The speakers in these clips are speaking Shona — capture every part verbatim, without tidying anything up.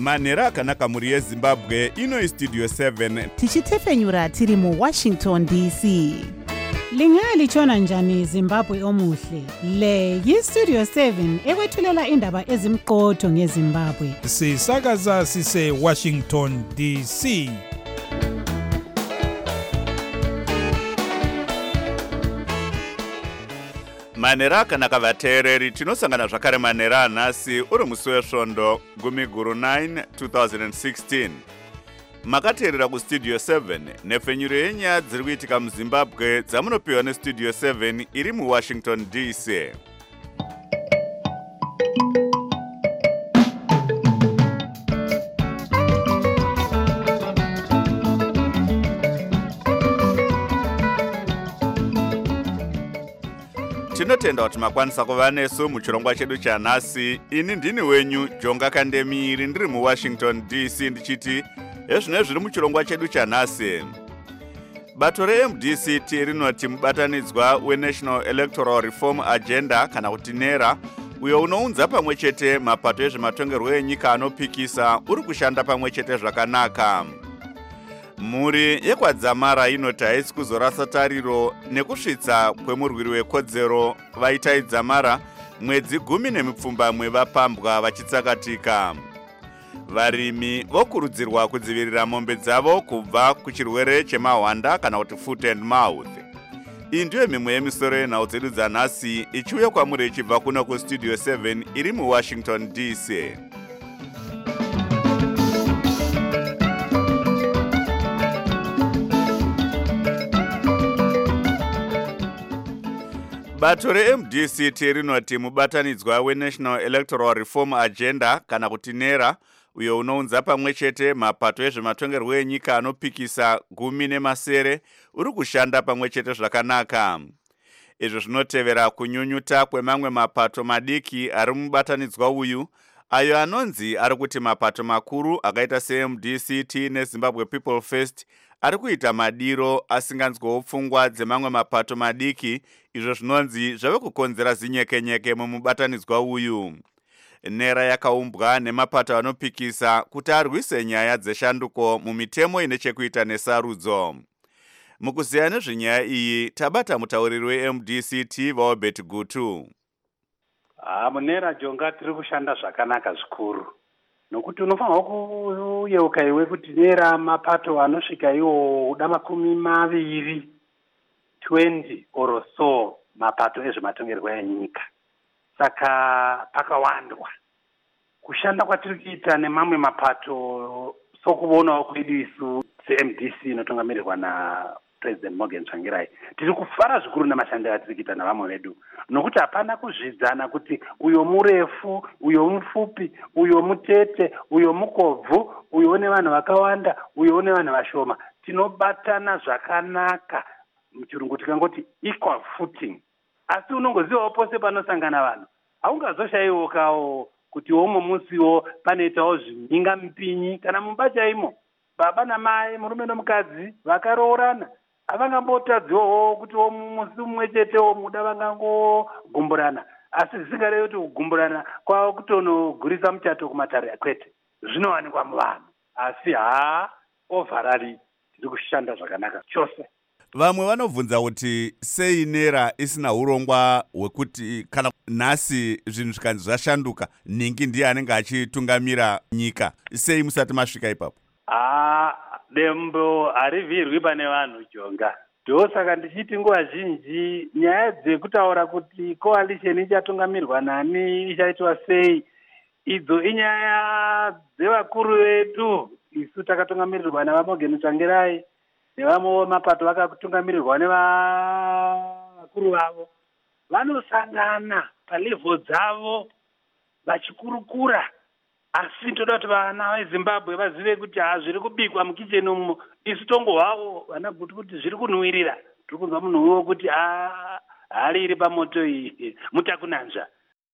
manhero akanaka mhuri yezimbabwe. Ino istudio seven tichitefenyura tiri muwashington D C. Lingalitshona njani Zimbabwe omuhle? Le yistudio seven ekwethulela indaba ezimqotho ngeZimbabwe. Sisakaza sise Washington D C. manhero akanaka vateereri, tinosangana zvakare manhero anhasi uri musi wesvondo gumi guru nine twenty sixteen. Makateerera kustudio seven nhefenyuro yenyaya dziri kuitika muzimbabwe dzamunopiwa nestudio seven iri muwashington D C. Tinotenda kuti makwanisa kuva nesu muchirongwa chedu chanhasi. Ini ndini wenyu Jonga Kandemiri ndiri muwashington D C ndichiti ezvino zviri muchirongwa chedu chanhasi. Bato re-M D C T rinoti mubatanidzwa weNational Electoral Reform Agenda kana kuti NERA, uyo unounza pamwe chete mapato ezvematongerwo enyika anopikisa, uri kushanda pamwe chete zvakanaka. Mhuri yekwadzamara inoti haisi kuzorasa tariro nekusvitsa kwemurwiri wekodzero vaitai dzamara mwedzi gumi nemipfumbamwe vapambwa vachitsakatika. Varimi vokurudzirwa kudzivirira mombe dzavo kubva kuchirwere chemahwanda kana kuti foot and mouth. Iyi ndiyo mimwe yemisoro yenhau dzedu dzanhasi ichiuya kwamuri ichibva kuno kustudio seven iri muwashington D C. Bato re-M D C T rinoti mubatanidzwa weNational Electoral Reform Agenda kana kuti NERA, uyo unounza pamwe chete mapato ezvematongerwo enyika anopikisa gumi nemasere, uri kushanda pamwe chete zvakanaka. Izvo zvinotevera kunyunyuta kwemamwe mapato madiki ari mubatanidzwa uyu, ayo anonzi ari kuti mapato makuru akaita se-M D C T neZimbabwe People First ari kuita madiro asinganzwawo pfungwa dzemamwe mapato madiki, izvo zvinonzi zvave kukonzera zinyekenyeke mumubatanidzwa uyu. NERA yakaumbwa nemapato anopikisa kuti arwise nyaya dzeshanduko mumitemo ine chekuita nesarudzo. Mukuziya nezvenyaya iyi tabata mutauriri we-M D C T Vaobert Gutu. Ah, munera Jonga tiri kushanda zvakanaka zvikuru. Nokuti unofanirwa kuyeuka iwe kuti NERA mapato anosvika iwo uda makumi maviri twenty or so mapato ezvematongerwo enyika. Saka pakawandwa kushanda kwatiri kuita nemamwe mapato sokuonawo kwedu isu se-M D C inotungamirirwa na President Morgan Tsvangirai. Tiri kufara zvikuru namashandiro atiri kuita navamwe vedu, nokuti hapana kuzvidzana kuti uyo murefu, uyo mupfupi, uyo mutete, uyo mukobvu, uyo une vanhu vakawanda, uyo une vanhu vashoma. Tinobatana zvakanaka, muchirungu tikangoti equal footing. Asi unongozivawo pose panosangana vanhu, haungazoshayiwokawo kuti omwe musiwo panoitawo zvimhinga mipinyi kana mumba chaimo. Baba namai, murume nomukadzi vakaroorana, havangambotadziwawo kuti musi mumwe chetewo muda vangangogumburana. Asi zvisingarevi kuti kugumburana kwavo kutonogurisa muchato kumatare kwete. Zvinowanikwa muvanhu, asi haa ovharari tiri kushanda zvakanaka chose. Vamwe vanobvunza kuti sei NERA isina urongwa hwekuti kana nhasi zvinhu zvikanzi zvashanduka ningi ndiye anenge achitungamira nyika, sei musati masvika ipapo? Ah, dembo harivhirwi pane vanhu Jonga. Ndosaka ndichiti nguva zhinji nyaya dzekutaura kuti coalition ichatungamirwa nani, ichaitwa sei, idzo inyaya dzevakuru vedu. Isu takatungamirirwa navaMorgan Tsvangirai, nevamwe mapato vakatungamirirwa nevakuru vavo. Vanosangana palevel dzavo vachikurukura. Asi toda kuti vana veZimbabwe vazive kuti zviri kubikwa mukicheni umu isu tongo hwavo vana kuti kuti zviri kunhuwirira. Tiri kunzwa munhu uwo kuti hari iri pamoto iyi mutakunanzva.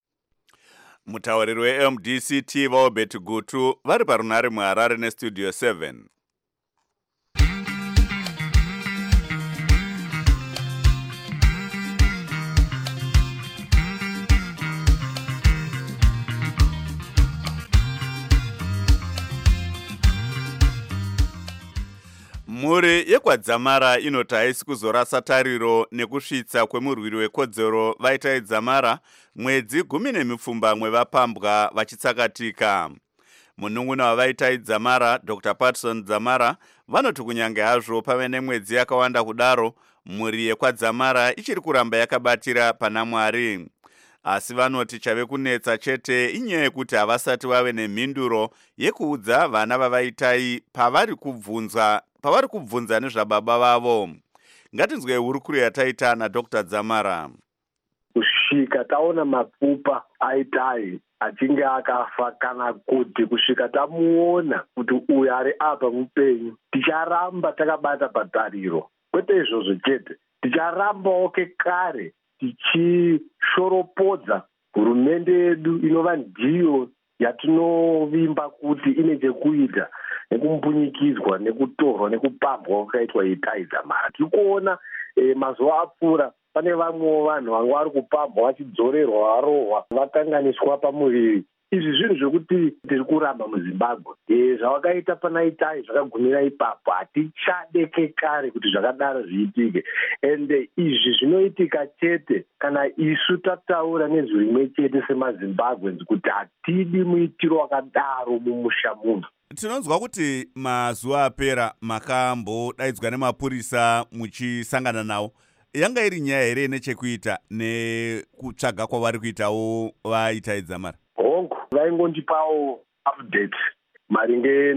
Mutauriri we-M D C T Vaobert Gutu vari parunhare muHarare nestudio seven. Mhuri yekwadzamara inoti haisi kuzorasa tariro nekusvitsa kwemurwiri wekodzero Vaitai Dzamara mwedzi gumi nemipfumbamwe vapambwa vachitsakatika. Munun'una waVaitai Dzamara, Doctor Patson Dzamara, vanoti kunyange hazvo pave nemwedzi yakawanda kudaro, mhuri yekwadzamara ichiri kuramba yakabatira pana Mwari. Asi vanoti chave kunetsa chete inyaya yekuti havasati vave nemhinduro yekuudza vana vaVaitai pavari kubvunza pavari kubvunza nezvababa vavo. Ngatinzwe hurukuro yataita naDoctor Dzamara. Kusvika taona mapfupa aitai achinge akafa kana kuti kusvika tamuona kuti uyu ari apa mupenyu, ticharamba takabata patariro. Kwete izvozvo chete, ticharambawo kekare tichishoropodza hurumende yedu inova ndiyo yatinovimba kuti ine chekuita nekumbunyikidzwa nekutorwa nekupambwa kwakaitwa Vaitai Dzamara. Tiri kuona eh, mazuva apfuura pane vamwewo vanhu vanga vari kupambwa vachidzorerwa varohwa vakanganiswa pamuviri. Izvi zvinhu zvekuti tiri kuramba muZimbabwe. E, zvavakaita pana Itai zvakagumira ipapo. Hatichade kekare kuti zvakadaro zviitike. Ende izvi zvinoitika chete kana isu tataura nezwi rimwe chete semaZimbabweans kuti hatidi muitiro wakadaro mumusha munhu. Tinonzwa kuti mazuva apera makambodaidzwa nemapurisa muchisangana nawo. Yanga iri nyaya here nechekuita nekutsvaga kwavari kuitawo Vaitai Dzamara? Hongu, vaingondipawo update maringe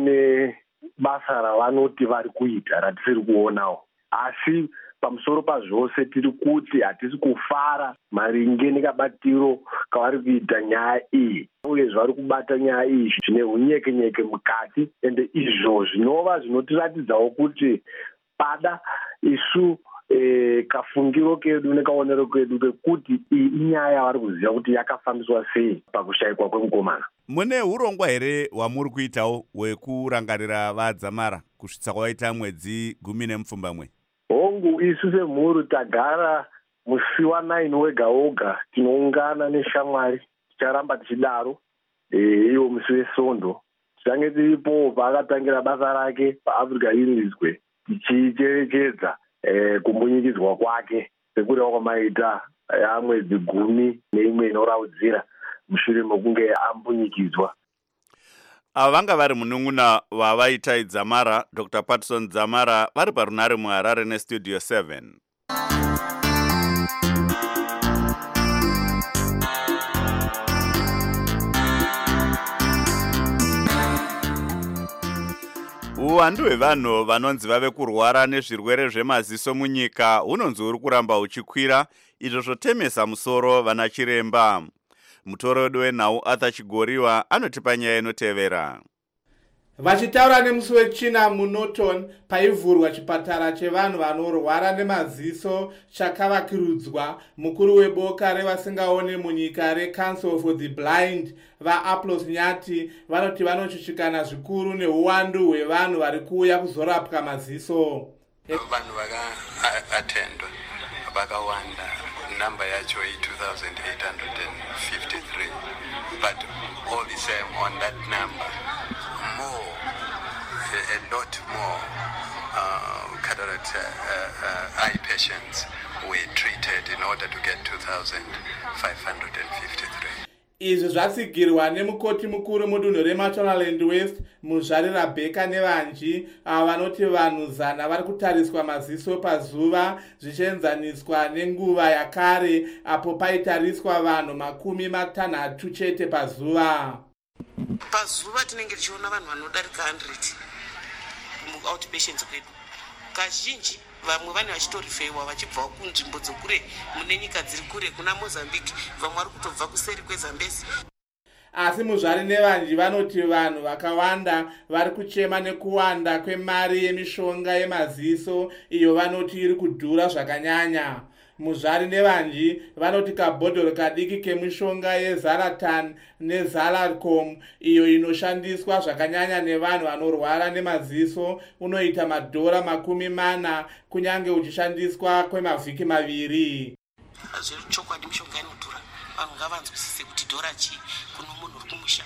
nebasa ravanoti vari kuita ratisiri kuonawo. Asi pamusoro pazvose tiri kuti hatisi kufara maringe nekabatiro kavari kuita nyaya iyi. Uye zvari kubata nyaya iyi zvine hunyekenyeke mukati. Ende izvo zvinova zvinotiratidzawo kuti pada isu E, kafungiro kedu nekaonero kedu kekuti iyi inyaya yavari kuziva kuti yakafambiswa sei pakushayikwa kwemukomana. Mune hurongwa here hwamuri kuitawo hwekurangarira vaDzamara kusvitsa kwaita mwedzi gumi nemupfumbamwe? Hongu, isu semhuri tagara musi wanaini wega woga tinoungana neshamwari, ticharamba tichidaro. Iwo musi weSondo tichange tiripo paakatangira basa rake paAfrica Unizwe tichicherechedza Eh, kumbunyikidzwa kwake sekuti wakwamaita ya mwedzi gumi neimwe inoraudzira mushure mekunge ambunyikidzwa. Ava vanga vari munun'una waVaitai Dzamara, Doctor Patson Dzamara, vari parunare muHarare neStudio seven. Uwandu hwevanhu vanonzi vave kurwara nezvirwere zvemaziso munyika hunonzi huri kuramba huchikwira, izvo zvotemesa musoro vana chiremba. Mutoro wedu wenhau Arthur Chigoriwa anotipa nyaya inotevera. Vachitaura nemusi wechina muNorton paivhurwa chipatara chevanhu vanorwara nemaziso chakavakirudzwa, mukuru weboka revasingaoni munyika reCouncil for the Blind vaAplos Nyati vanoti vanochichikana zvikuru neuwandu hwevanhu vari kuuya kuzorapwa maziso. Vanhu vakaatendwa vakawanda, namba yacho two thousand eight hundred fifty-three, but all the same on that number more, a, a lot more uh, cataract uh, uh, eye patients were treated in order to get two thousand five hundred fifty-three. Izvi zvatsigirwa nemukoti mukuru mudunhu reMashonaland West muzvarira Bheka nevanji ava vanoti vanhu zana vari kutariswa maziso pazuva zvichienzaniswa nenguva yakare apo paitariswa vanhu makumi matanhatu chete pazuva. Pazuva tinenge tichiona vanhu vanodarika one hundred mu-outpatients kwedu. Kazhinji vamwe vane vachitorifeiwa vachibva kunzvimbo dzokure mune nyika dziri kure kuna Mozambique, vamwe vari kutobva kuseri kweZambezi. Asi muzvari nevanji vanoti vanhu vakawanda vari kuchema nekuwanda kwemari yemishonga yemaziso iyo vanoti iri kudhura zvakanyanya. Muzvari nevanji vanoti kabhodhoro kadiki kemishonga yeZaratan neZaracom iyo inoshandiswa zvakanyanya nevanhu vanorwara nemaziso unoita madhora makumi mana kunyange uchishandiswa kwemavhiki maviri. Zviri chokwadi mishonga inodhura, vanhu ngavanzwisise kuti dhora chii kuno munhu uri kumusha.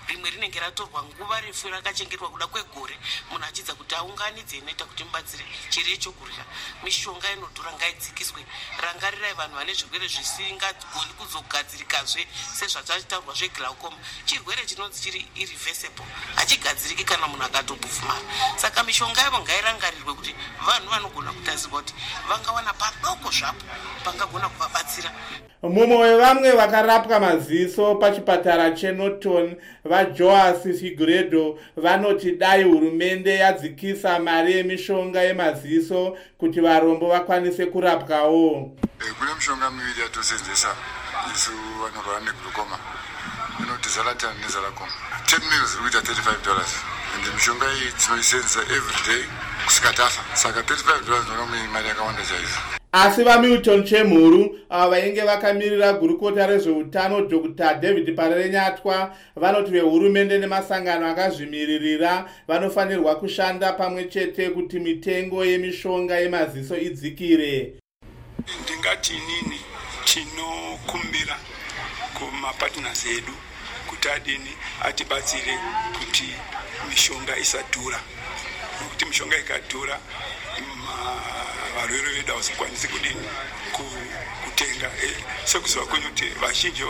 rimwe rinenge ratorwa nguva refu rakachengetwa kuda kwegore, munhu achidza kuti aunganidze inoita kuti mubatsire chiri chokurya. Mishonga inodhura ngaidzikiswe. Rangarirai vanhu vane zvirwere zvisingagoni kuzogadzirikazve sezvatachitaurwa zveglaucoma. Chirwere chinonzi chiri irreversible, hachigadziriki kana munhu akatobvufumara. Saka mishonga yavo ngairangarirwe kuti vanhu vanogona kutazirwa kuti vangawana padoko zvapo pangagona kuvabatsira. Mumwe wevamwe vakarapwa maziso pachipatara cheNorton, vaJoas Figueiredo, vanoti dai hurumende yadzikisa mari yemishonga yemaziso kuti varombo vakwanise kurapwawo. Kune mishonga miviri yatosenzesa isu vanorwara neglukoma, inoti Zalatan neZalacom. ten meals kuita thirty-five dollars. Ende mishonga iyi tinoisenzesa every day kusvika tafa. Saka thirty-five dollars ndonomwe mari yakawanda chaizvo. Asi vaMilton Chemhuru ava vainge vakamirira gurukota rezveutano Doctor David Parenyatwa vanoti vehurumende nemasangano akazvimiririra vanofanirwa kushanda pamwe chete kuti mitengo yemishonga yemaziso idzikire. Ndingati nini tinokumbira kumapartners edu kuti adini atibatsire kuti mishonga isadhura, nokuti mishonga ikadhura varwere vedu havazokwanisi kudini kutenga. Sekuziva kwenyu kuti vazhinji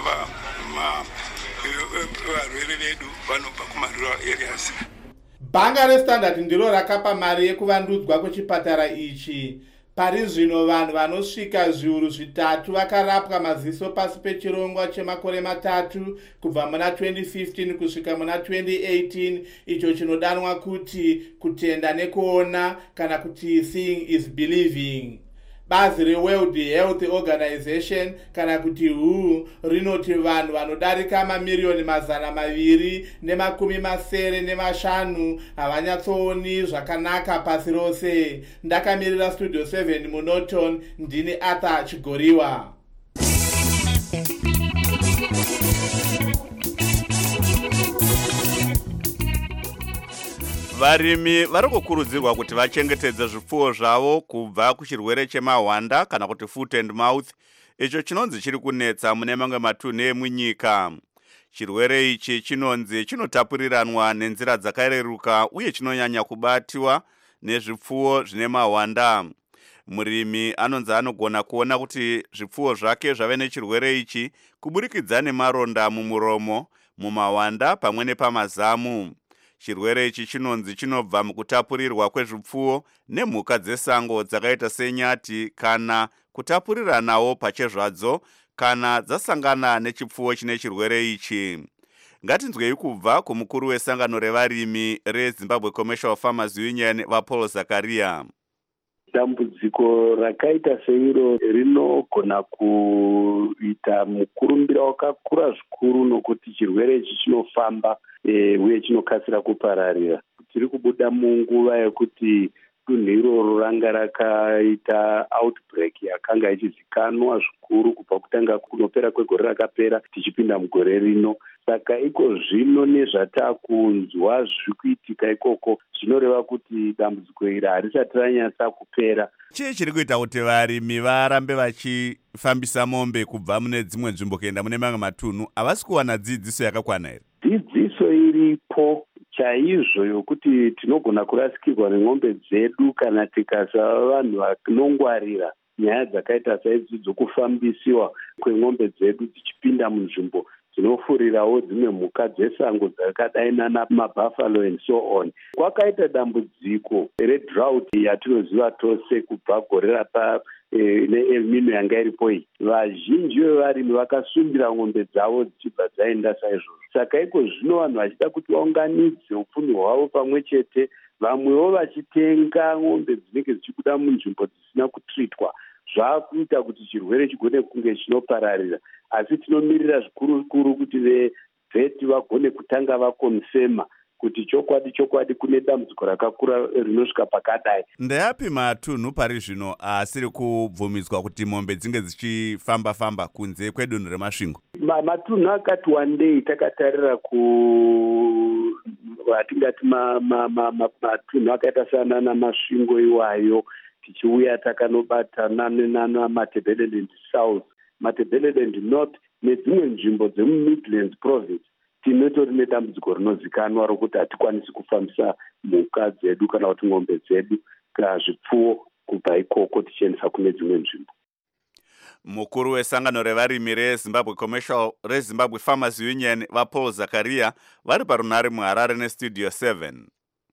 varwere vedu vanobva kumarural areas. Bhanga reStandard ndiro rakapa mari yekuvandudzwa kwechipatara ichi. Pari zvino vanhu vanosvika zviuru zvitatu vakarapwa maziso pasi pechirongwa chemakore matatu kubva muna twenty fifteen kusvika muna twenty eighteen, icho chinodanwa kuti kutenda nekuona kana kuti seeing is believing. Bazi reWorld Health Organization kana kuti W H O rinoti vanhu vanodarika mamiriyoni mazana maviri nemakumi masere nemashanu havanyatsooni zvakanaka pasi rose. Ndakamirira Studio seven muNorton, ndini Arthur Chigoriwa. Varimi vari kukurudzirwa kuti vachengetedze zvipfuwo zvavo kubva kuchirwere chemahwanda kana kuti foot and mouth, icho chinonzi chiri kunetsa mune mamwe matunhu emunyika. Chirwere ichi chinonzi chinotapuriranwa nenzira dzakareruka uye chinonyanya kubatiwa nezvipfuwo zvine mahwanda. Murimi anonzi anogona kuona kuti zvipfuwo zvake zvave nechirwere ichi kuburikidza nemaronda mumuromo, mumahwanda pamwe nepamazamu. Chirwere ichi chinonzi chinobva mukutapurirwa kwezvipfuwo nemhuka dzesango dzakaita senyati kana kutapuriranawo pachezvadzo kana dzasangana nechipfuwo chine chirwere ichi. Ngatinzwei kubva kumukuru wesangano revarimi reZimbabwe Commercial Farmers Union vaPaul Zakaria. Dambudziko rakaita seiro rinogona kuita mukurumbira wakakura zvikuru nokuti chirwere ichi chinofamba e, uye chinokasira kupararira. Tiri kubuda munguva yekuti dunhu iroro ranga rakaita outbreak yakanga ichizikanwa zvikuru kubva kutanga kunopera kwegore rakapera tichipinda mugore rino. Saka iko zvino nezvatakunzwa zviri kuitika ikoko zvinoreva kuti dambudziko iri harisati ranyatsa kupera. Chii chiri kuita kuti varimi varambe vachifambisa mombe kubva mune dzimwe nzvimbo kuenda mune mamwe matunhu? Havasi kuwana dzidziso yakakwana here? Dzidziso iripo chaizvo yokuti tinogona kurasikirwa nemombe dzedu kana tikasava vanhu vanongwarira nyaya dzakaita saidzi dzokufambisiwa kwemombe dzedu dzichipinda munzvimbo dzinofurirawo dzimwe mhuka dzesango dzakadai nana mabuffalo and so on. Kwakaita dambudziko redrought yatinoziva tose kubva gore rapa eh, neEl Nino yanga iripo iyi. Vazhinji vevarimi vakasundira ng'ombe dzavo dzichibva dzaenda saizvozvo. Saka iko zvino vanhu vachida kuti vaunganidze upfumi hwavo pamwe chete, vamwewo vachitenga ng'ombe dzinenge dzichibuda munzvimbo dzisina kutritwa, zvakuita kuti chirwere chigone kunge chinopararira. Asi tinomirira zvikuru kuru kuti vevheti vagone kutanga vakonfema kuti chokwadi chokwadi kune dambudziko rakakura rinosvika pakadai. Ndeapi matunhu pari zvino asiri kubvumidzwa kuti mombe dzinge dzichifamba famba kunze kwedunhu reMasvingo? Ma, matunhu akati wandei takatarira ku atingati ma, ma, ma, ma, matunhu akaita sana naMasvingo iwayo, tichiuya takanobatana nana Matabeleland South, Matabeleland North nedzimwe nzvimbo dzemuMidlands Province. tinotori nedambudziko rinozikanwa rokuti hatikwanisi kufambisa mhuka dzedu kana kuti ng'ombe dzedu kana zvipfuwo kubva ikoko tichiendesa kune dzimwe nzvimbo. Mukuru wesangano revarimi reZimbabwe Commercial reZimbabwe Farmers Union vaPaul Zakaria vari parunare muHarare neStudio seven.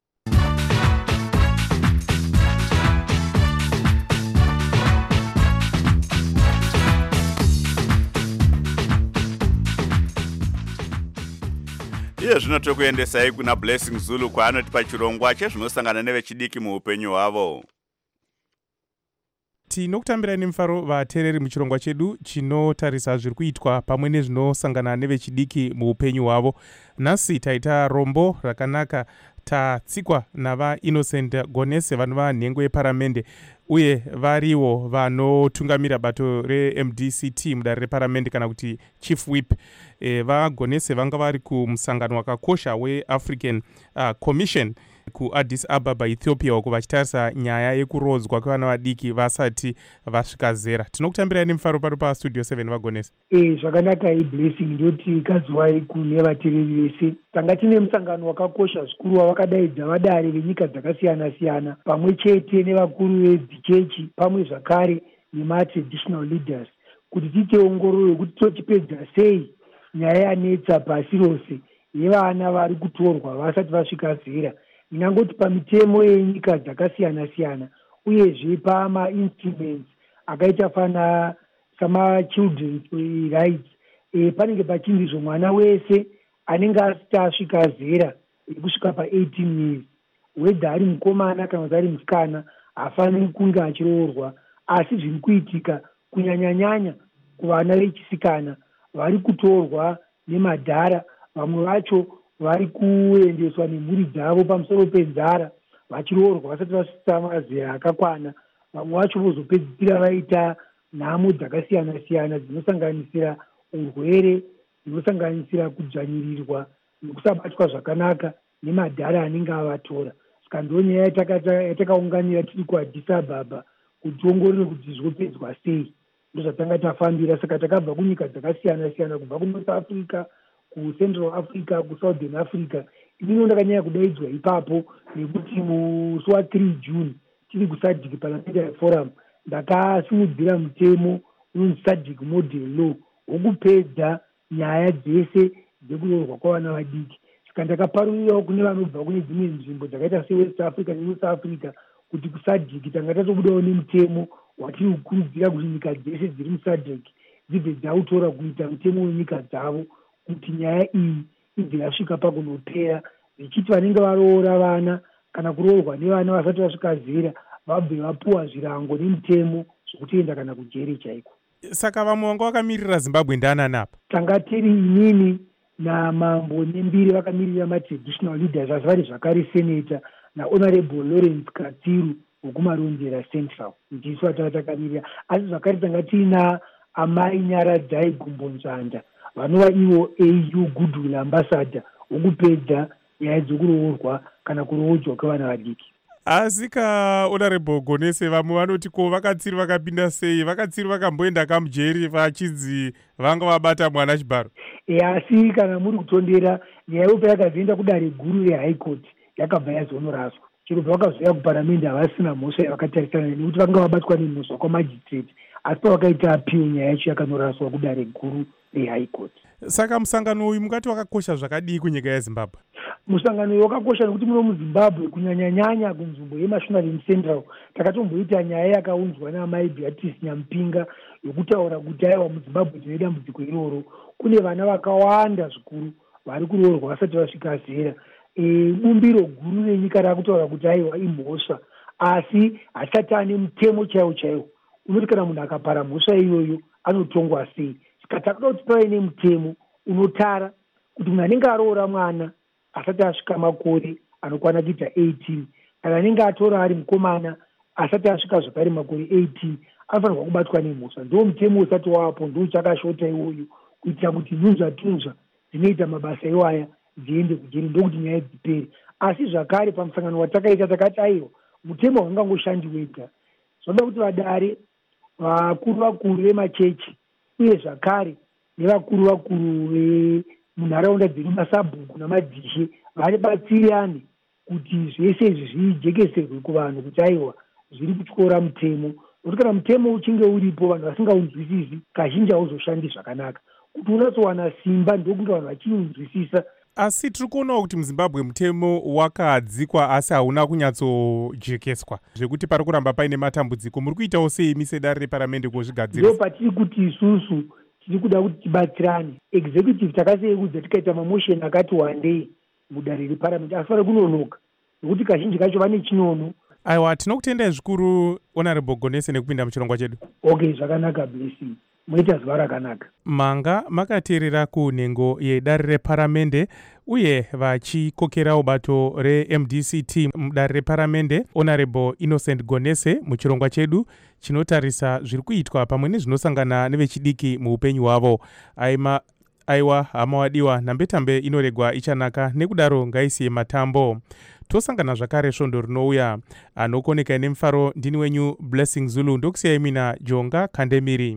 Iye zvino tokuendesai kuna Blessing Zulu kwaanoti pachirongwa chezvinosangana nevechidiki muupenyu hwavo. Tinokutambirai nemufaro vateereri muchirongwa chedu chinotarisa zviri kuitwa pamwe nezvinosangana nevechidiki muupenyu hwavo. Nhasi taita rombo rakanaka tatsikwa nava Innocent Gonese vanova nhengo yeparamende uye variwo vanotungamira bato re-M D C T mudare reparamende kana kuti Chief Whip. E, vaGonese vanga vari kumusangano wakakosha weAfrican uh, Commission kuAddis Ababa Ethiopia uko vachitarisa nyaya yekurodzwa kwevana vadiki vasati vasvika zera. Tinokutambirai nemufaro pano paStudio seven vaGonese. Eh zvakanaka iBlessing ndoti kadziwai kune vateereri vese. Tanga tine musangano wakakosha zvikuru wavakadaidza vadare venyika dzakasiyana siyana pamwe chete nevakuru vedzichechi pamwe zvakare nema-traditional leaders kuti titeongorore kuti tochipedza sei nyaya yanetsa pasi rose yevana vari kutorwa vasati vasvika zera. Ndingangoti pamitemo yenyika dzakasiyana siyana uyezve pama-instruments akaita fana sama-children's rights e, panenge pachinzizvo mwana wese anenge asati asvika zera kusvika pa-eighteen years wedha ari mukomana kana kuti ari musikana hafaniri kunge achiroorwa. Asi zviri kuitika kunyanyanyanya kuvana vechisikana vari kutorwa nemadhara, vamwe vacho vari kuendeswa nemhuri dzavo pamusoro penzara vachiroorwa vasati vasvitsa mazera akakwana. Vamwe vacho vozopedzisira vaita nhamo dzakasiyana siyana dzinosanganisira urwere, dzinosanganisira kudzvanyirirwa nekusabatwa zvakanaka nemadhara anenge avatora. Saka ndonyaya yatakaunganira tiri kuAddis Ababa kuti tiongorore kuti zvopedzwa sei. Ndozvatanga tafambira. Saka takabva kunyika dzakasiyana siyana kubva kuNorth Africa, kuCentral Africa, kuSouthern Africa. Inini ndakanyanya kudaidzwa ipapo nekuti musi wa-three June tiri kuSADC Parliamentary Forum ndakasimudzira mutemo unonzi SADC Model Law wokupedza nyaya dzese dzekuroorwa kwavana vadiki. Saka ndakaparurirawo kune vanobva kune dzimwe nzvimbo dzakaita seWest Africa neNorth Africa kuti kuSADC tanga tatobudawo nemutemo watiri kukurudzira kuti nyika dzese dziri muSADC dzibve dzautora kuita mutemo wenyika dzavo kuti nyaya iyi ibve yasvika pakunopera, zvichiti vanenge varoora vana kana kuroorwa nevana vasati vasvika zera vabve vapuwa zvirango nemutemo zvokutoenda kana kujeri chaiko. Saka vamwe vanga vakamirira Zimbabwe ndananapa tanga tiri inini naMambo Nembiri vakamirira ma-traditional leaders asi vari zvakare seneta naHonorable Lawrence Katiru wekumaronzera Central ndisu vatava takamirira. Asi zvakare tanga tiina amai Nyaradzai Gumbonzvanda vanova ivo A U Goodwill Ambassador wokupedza nyaya dzokuroorwa kana kuroodzwa kwevana vadiki. Asi kaHonorable Gonese vamwe vanoti ko vakatsiri vakapinda sei? Vakatsiri vakamboenda kamujeri vachinzi vanga vabata mwana chibharo. E, asi kana muri kutondera nyaya yopa yakazoenda kudare guru reHigh Court yakabva yazonoraswa. Chirobva vakazoya kuparamende havasina mhosva yavakatarisana nekuti vanga vabatwa nemhosva kwamajistrate, asi pavakaita appeal nyaya yacho yakanoraswa kudare guru reHigh Court. Saka musangano uyu mungati wakakosha zvakadii kunyika yeZimbabwe? Musangano uyu wakakosha nekuti muno muZimbabwe kunyanyanyanya kunzvimbo yeMashonaland Central takatomboita nyaya yakaunzwa naamai Beatrice Nyampinga yokutaura kuti aiwa muZimbabwe tine dambudziko iroro. Kune vana vakawanda zvikuru vari kuroorwa vasati vasvika zera. E, bumbiro guru renyika rakutaura kuti aiwa imhosva asi hasati ane mutemo chaiwo chaiwo unoti kana munhu akapara mhosva iyoyo anotongwa sei. Saka takuda kuti pave nemutemo unotara kuti munhu anenge aroora mwana asati asvika makore anokwana kuita eighteen kana anenge atora ari mukomana asati asvika zvakare makore eighteen anofanirwa kubatwa nemhosva. Ndo mutemo usati wapo ndo chakashota iwoyo kuitira kuti nhunzva tunzva dzinoita mabasa iwaya dziende kujeri ndokuti nyaya dzipere. Asi zvakare pamusangano watakaita takati aiwa mutemo haungangoshandi wega, zvoda kuti vadare vakuru vakuru vemachechi uye zvakare nevakuru vakuru munharaunda dziri masabhuku namadhishe vabatsirane kuti zvese izvi zvijekeserwe kuvanhu kuti aiwa zviri kutyora mutemo, nokuti kana mutemo uchinge uripo vanhu vasingaunzwisisi kazhinji hauzoshandi zvakanaka. Kuti unatsowana simba ndokunge vanhu vachiunzwisisa. Asi tiri kuonawo kuti muZimbabwe mutemo wakadzikwa asi hauna kunyatsojekeswa, zvekuti pari kuramba paine matambudziko. Muri kuitawo sei imi sedare reparamende kuzvigadzirisa? Ndo patiri kuti isusu tiri kuda kuti tibatsirane. Executive takaseekudza tikaita mamotion akati wandei mudare reparamende asifara kunonoka, nokuti kazhinji kacho vane chinono. Aiwa, tinokutendai zvikuru Honorable Gonese nekupinda muchirongwa chedu. Okay, zvakanaka Blessing. Moita zuva rakanaka. Manga makateerera kunhengo yedare reparamende uye vachikokerawo bato re-M D C T mudare reparamende Honorable Innocent Gonese muchirongwa chedu chinotarisa zviri kuitwa pamwe nezvinosangana nevechidiki muupenyu hwavo. Aima aiwa hama wadiwa, nambetambe inoregwa ichanaka, nekudaro ngaisiye matambo. Tosangana zvakare svondo rinouya. Anokoneka ine mufaro ndini wenyu Blessing Zulu, ndokusiyai mina Jonga Kandemiri.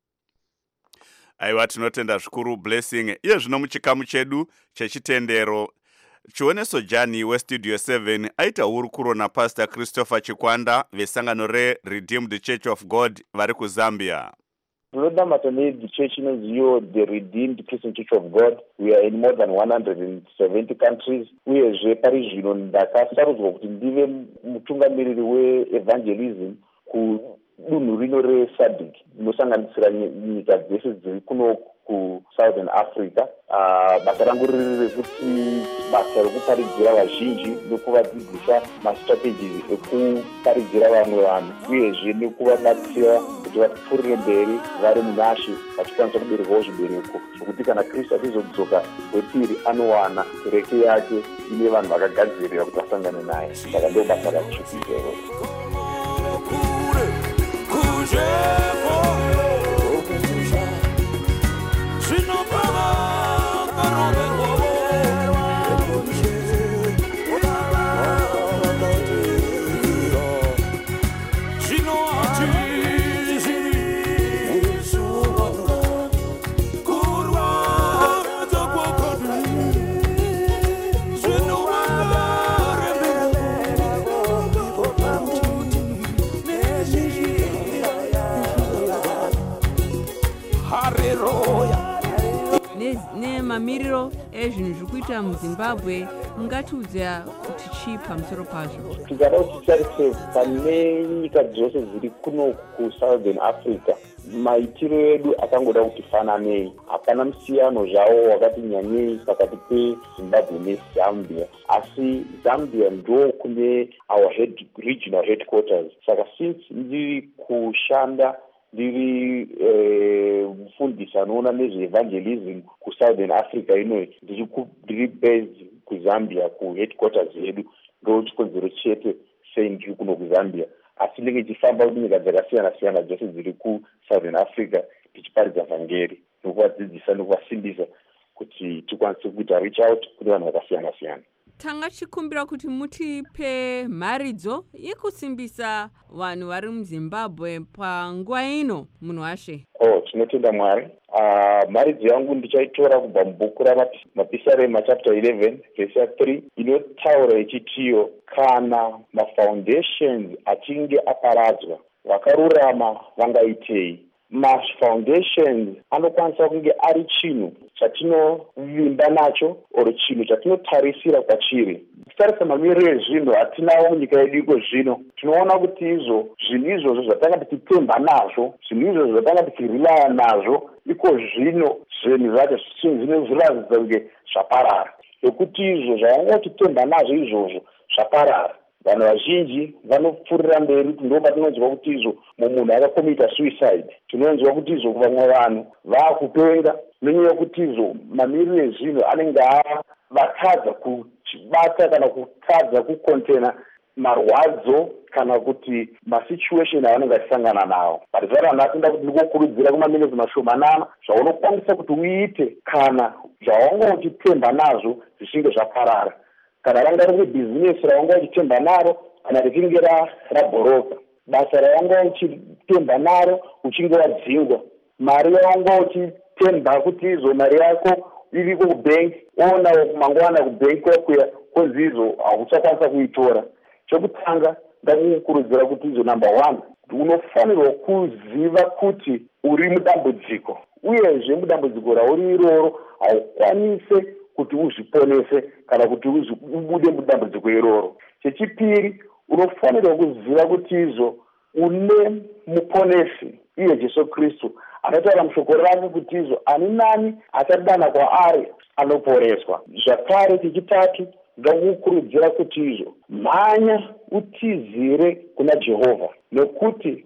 Aiwa, tinotenda zvikuru Blessing. Iye zvino muchikamu chedu chechitendero, Chioneso Jani weStudio seven aita hurukuro naPastor Christopher Chikwanda vesangano reRedeemed Church of God vari kuZambia. Tinoda matonedi church inoziyo the Redeemed Christian Church of God. We are in more than one hundred seventy countries. Uyezve pari zvino ndakasarudzwa kuti ndive mutungamiriri weevangelism kudunhu rino reSADC rinosanganisira nyika dzese dziri kuno kuSouthern Africa. Uh, basa rangu riri rekuti basa rekuparidzira vazhinji nekuvadzidzisa mastrategies ekuparidzira vamwe vanhu, uyezve nekuvabatsira kuti vapfuurire mberi vari munashe vachikwanisa kuberekwawo zvibereko zvokuti kana Kristu achizodzoka wepiri anowana kereke yake ine vanhu vakagadzirira kuti vasangane naye. Saka ndo basa rachiitero. Mamiriro ezvinhu zviri kuita muZimbabwe mungatiudza kuti chii pamusoro pazvo? Tikada kuti titarise pane nyika dzose dziri kuno kuSouthern Africa, maitiro edu akangoda kuti fananei. Hapana musiyano zvawo wakati nyanyei pakati peZimbabwe neZambia, asi Zambia ndo kune our head, regional headquarters. Saka since ndiri kushanda ndiri mufundisi anoona nezveevangelism kuSouthern Africa ino, ndiri based kuZambia kuheadquarters yedu, ndo chikonzero chete sei ndiri kuno kuZambia. Asi ndinenge ndichifamba kunyika dzakasiyana siyana dzose dziri kuSouthern Africa tichiparidza vhangeri nokuvadzidzisa nokuvasimbisa kuti tikwanise kuita reach out kune vanhu vakasiyana siyana. Tanga chikumbira kuti mutipe mharidzo yekusimbisa vanhu vari muZimbabwe panguva ino munhu washe. Oh, tinotenda Mwari. Uh, mharidzo yangu ndichaitora kubva mubhuku raMapisarema chapter eleven verse three inotaura ichitiyo, kana mafoundations achinge aparadzwa vakarurama vangaitei? Mafoundations anokwanisa kunge ari chinhu chatinovimba nacho oro chinhu chatinotarisira kwachiri. Titarisa mamiriro ezvinhu hatinawo munyika yedu iko zvino. Tinoona kuti izvo zvinhu izvozvo zvatanga tichitemba nazvo, zvinhu izvozvo zvatanga tichirilaya nazvo, iko zvino zvinhu zvacho zvinoziratidza kunge zvaparara. Nokuti izvo zvavangatitemba nazvo izvozvo zvaparara. Vanhu vazhinji vanopfuurira mberi, ndo patinonzwa kuti izvo munhu akakomita suicide. Tinonzwa kuti izvo vamwe vanhu vaakupenga nenyaya yekuti izvo mamiriro ezvinhu anenge vatadza kubata kana kutadza kukontena marwadzo kana kuti masituation avanenge achisangana nawo. Parizvaro nhasi nda kuti ndikokurudzira kumaminitsi mashomanana zvaunokwanisa kuti uite kana zvawanga uchitemba nazvo zvichinge zvaparara. Kana ranga riri bhizinesi rawanga uchitemba naro kana richinge rabhoroka, basa rawanga uchitemba naro uchinge wadzingwa, mari yawanga uchitemba kuti izo mari yako iri kubank ona mangwana kubank kwakuya kozizo hausakwanisa kuitora. Chokutanga ndakukurudzira kuti izo number one unofanirwa kuziva kuti uri mudambudziko uyezve mudambudziko rauri iroro haukwanise kuti uzviponese kana kuti ubude mudambudziko iroro. Chechipiri unofanirwa kuziva kuti izvo une muponesi iye Jesu Kristu anotaura mushoko rake kuti izvo ani nani achadana kwaari anoporeswa. Zvakare chechitatu ndakukurudzira kuti izvo mhanya utizire kuna Jehovha nekuti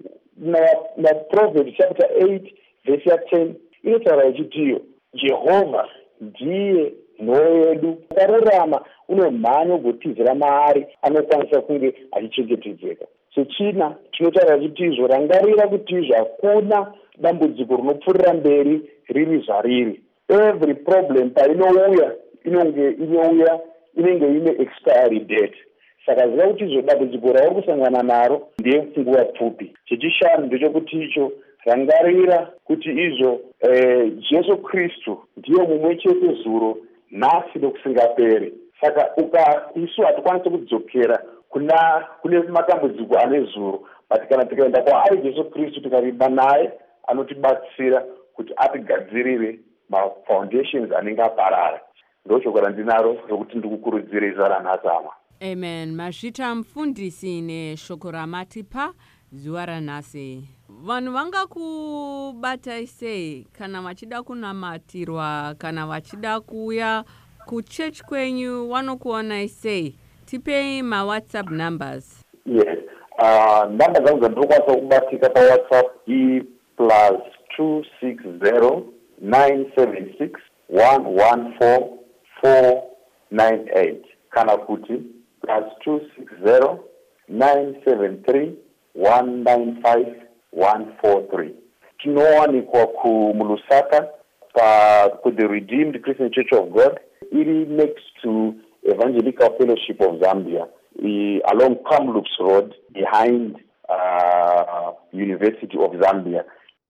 na Proverbs chapter eight verse ten inotaura ichitiyo Jehovha ndiye nhoo yedu. Ukarurama unomhanya ugotizira maari anokwanisa kunge achichengetedzeka. Chechina chinotaura kuti izvo rangarira kuti izvo hakuna dambudziko rinopfuurira mberi riri zvariri. Every problem painouya inonge inouya inenge ine expiry date. Saka ziva kuti izvo dambudziko rauri kusangana naro ndeyenguva pfupi. Chechishanu ndechekuti icho rangarira kuti izvo eh, Jesu Kristu ndiye mumwe chete zuro nhasi nokusingaperi. Saka uka isu hatikwanisi kudzokera kuna kune matambudziko ane zuro, but kana tikaenda kwaari Jesu Kristu tikariba naye anotibatsira kuti atigadzirire mafoundations anenge aparara. Ndoshoko randinaro rokuti ndikukurudzire izara nhasama. Amen. Mazvita mufundisi neshoko ramatipa zuva ranhasi. Vanhu vangakubata sei kana vachida kunamatirwa kana vachida kuuya kuchechi kwenyu vanokuona sei? Tipei ma WhatsApp numbers. Yes. Uh, number zangu zandinokwanisa kubatika pa WhatsApp i plus two six zero nine seven six one one four four nine eight kana kuti plus two six zero nine seven three one nine five one four three. Tinowanikwa kuMulusaka pa ku the Redeemed Christian Church of God, iri next to Evangelical Fellowship of Zambia, I, along Kamloops Road behind uh, University of Zambia.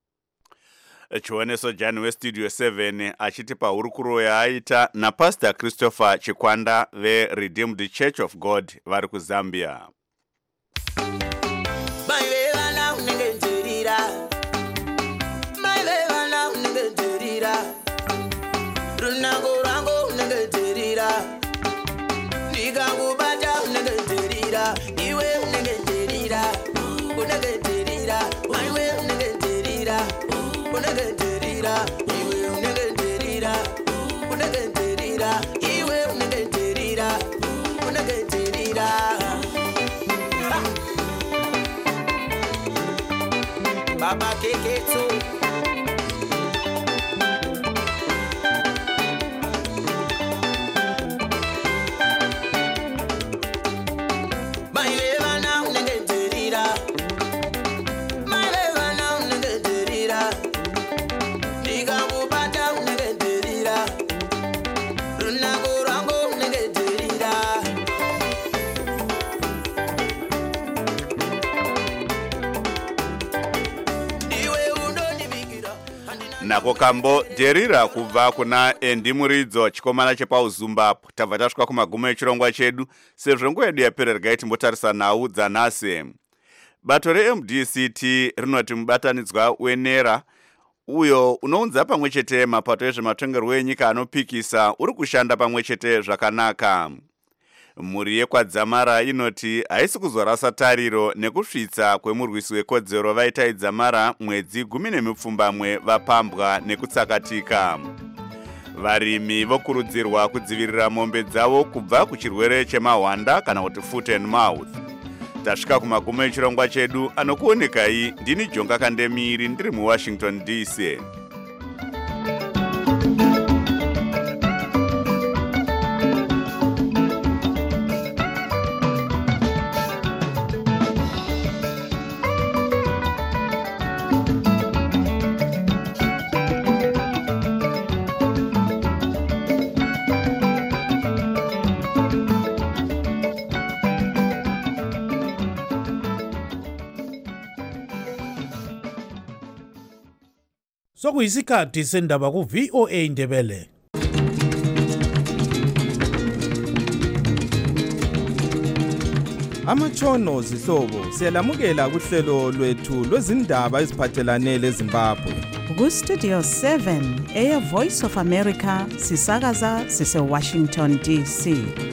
Chioneso Jan we Studio seven achiti pahurukuro yaaita na Pastor Christopher Chikwanda ve Redeemed Church of God vari kuZambia. Baba Keketo My leva now nigga dirira My leva now nigga dirira Niga mubata nigga dirira Runa gorango nigga dirira Nako kambo derira kubva kuna endimuridzo chikomana chepauzumbapo tabva tasvika kumagumo echirongwa chedu sezvo nguva yedu yapera regai timbotarisa nhau dzanhasi. Bato re-M D C T rinoti mubatanidzwa wenera uyo unounza pamwe chete mapato ezvematongerwo enyika anopikisa uri kushanda pamwe chete zvakanaka. Mhuri yekwadzamara inoti haisi kuzorasa tariro nekusvitsa kwemurwisi wekodzero vaita idzamara mwedzi gumi nemipfumbamwe vapambwa nekutsakatika. Varimi vokurudzirwa kudzivirira mombe dzavo kubva kuchirwere chemahwanda kana kuti foot and mouth. Tasvika kumagumo echirongwa chedu, anokuonekai ndini Jonga Kandemiri ndiri muWashington D C. Sokuyisikhathi sendaba ku V O A Ndebele. Amatshono zihlobo siyalamukela kuhlelo lwethu lwezindaba eziphathelane leZimbabwe. Ku-Studio seven, Air Voice of America, sisakaza sise-Washington D C.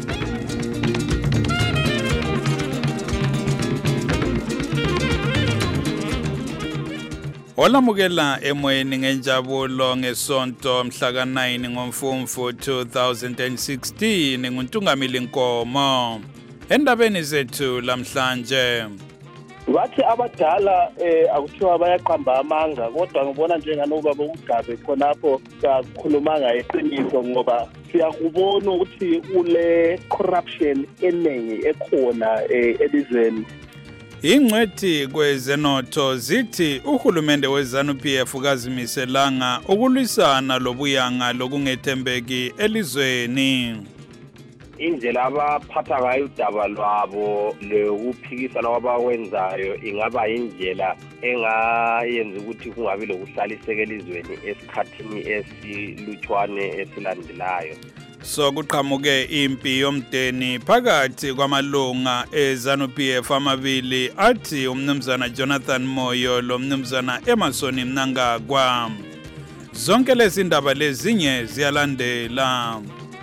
Olamukela emoyeni ngenjabulo ngesonto mhla ka nine ngoMfumfu two thousand sixteen nguNtungamili Nkomo. Endabeni zethu lamhlanje Wathi abadala eh akuthiwa bayaqamba amanga kodwa ngibona njengani ubaba uMgabe khonapho kakhulumanga iqiniso ngoba siyakubona ukuthi ule corruption enengi ekhona elizweni. Ingcwethi kwezenotho zithi uhulumende weZANU-P F kazimiselanga ukulwisana lobuyanga lokungethembeki elizweni. Indlela abaphatha ngayo udaba lwabo lokuphikisana kwabakwenzayo ingaba indlela engayenza ukuthi kungabi lokuhlaliseka elizweni esikhathini esilutshwane esilandelayo. So kuqhamuke impi yomdeni phakathi kwamalunga eZANU-P F amabili athi umnumzana Jonathan Moyo lo mnumzana Emmerson Mnangagwa. Zonke lezi ndaba lezinye ziyalandela.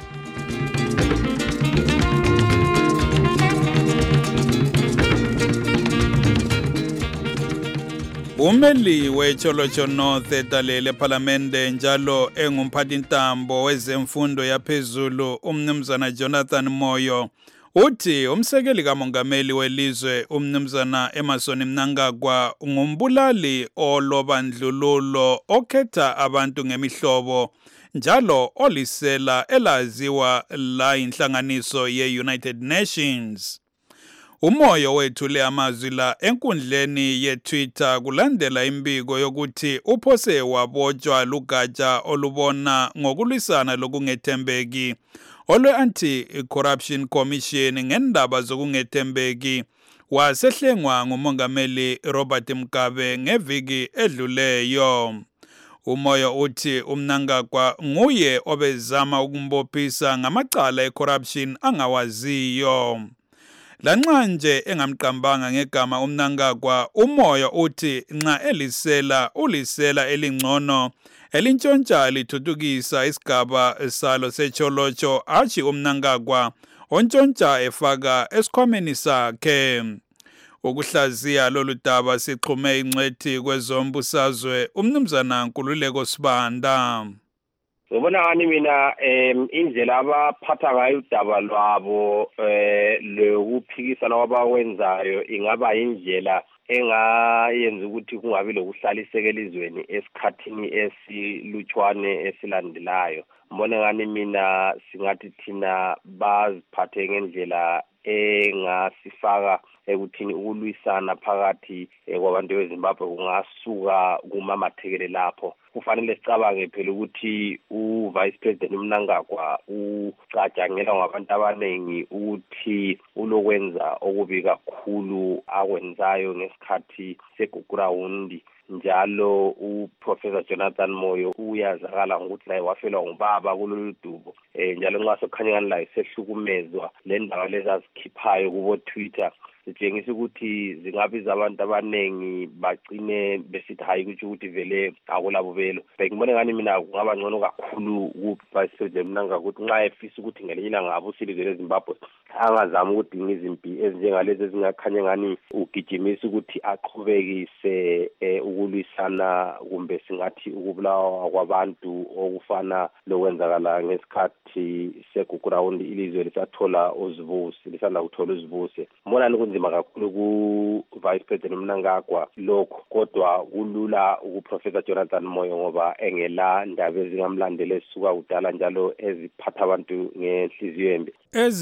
Umeli weCholocho North etalele parliamente njalo engumphathintambo wezemfundo yaphezulu umnumzana Jonathan Moyo uthi umsekeli kamongameli welizwe umnumzana Emmerson Mnangagwa ngumbulali olobandlululo okhetha abantu ngemihlobo njalo olisela elaziwa la inhlanganiso ye-United Nations. Umoyo wethule amazwi la enkundleni ye-Twitter kulandela imbiko yokuthi uphose wabotshwa lugatsha olubona ngokulwisana lokungethembeki olwe-Anti-Corruption Commission ngendaba zokungethembeki wasehlengwa ngumongameli Robert Mugabe ngeviki edluleyo. Umoyo uthi uMnangagwa nguye obezama ukumbophisa ngamacala e-corruption angawaziyo. Lanxa nje engamqambanga ngegama uMnangagwa, Umoyo uthi nxa elisela ulisela elingcono elintshontsha lithuthukisa isigaba salo seCholocho athi uMnangagwa ontshontsha efaka esikhwameni sakhe. Ukuhlaziya lolu daba sixhume ingcwethi kwezombusazwe umnumzana Nkululeko Sibanda. Ngibona ngani mina em indlela abaphatha ngayo udaba lwabo eh lokuphikisana kwabakwenzayo ingaba indlela engayenza ukuthi kungabi lokuhlaliseka elizweni esikhathini esilutshwane esilandelayo. Ngibona ngani mina singathi thina baziphathe ngendlela engasifaka ekuthini ukulwisana phakathi kwabantu beZimbabwe kungasuka kumamathekele lapho. Kufanele sicabange phela ukuthi uVice President Mnangagwa ucatshangela ngabantu abanengi ukuthi ulokwenza okubi kakhulu akwenzayo ngesikhathi segugurawundi. Njalo uProfessor Jonathan Moyo uyazakala ngokuthi laye wafelwa ngubaba kulolu dubo. Eh njalo nxa sokhanyana la sehlukumezwa le ndawo lezazikhiphayo kubo Twitter sitshengisa ukuthi zingabiza abantu abanengi bagcine besithi hayi kuthi ukuthi vele akulabubelo. Ngibona ngani mina kungaba ngcono kakhulu kuVice President Mnangagwa ukuthi nxa efisa ukuthi ngelinye ilanga ngabe usilizwe leZimbabwe angazama ukudinga izimpi ezinjengalezi ezingakhanya ngani ugijimisa ukuthi aqhubekise ukulwisana kumbe singathi ukubulawa kwabantu okufana lokwenzakala ngesikhathi segugurawundi ilizwe lisathola uzivusi lisanda kuthola uzivusi. Mbona kunzima kakhulu ku-Vice President Mnangagwa lokho kodwa kulula ukuProfessor Jonathan Moyo ngoba engela ndaba ezingamlandela esisuka kudala njalo eziphatha abantu ngenhliziyo embi.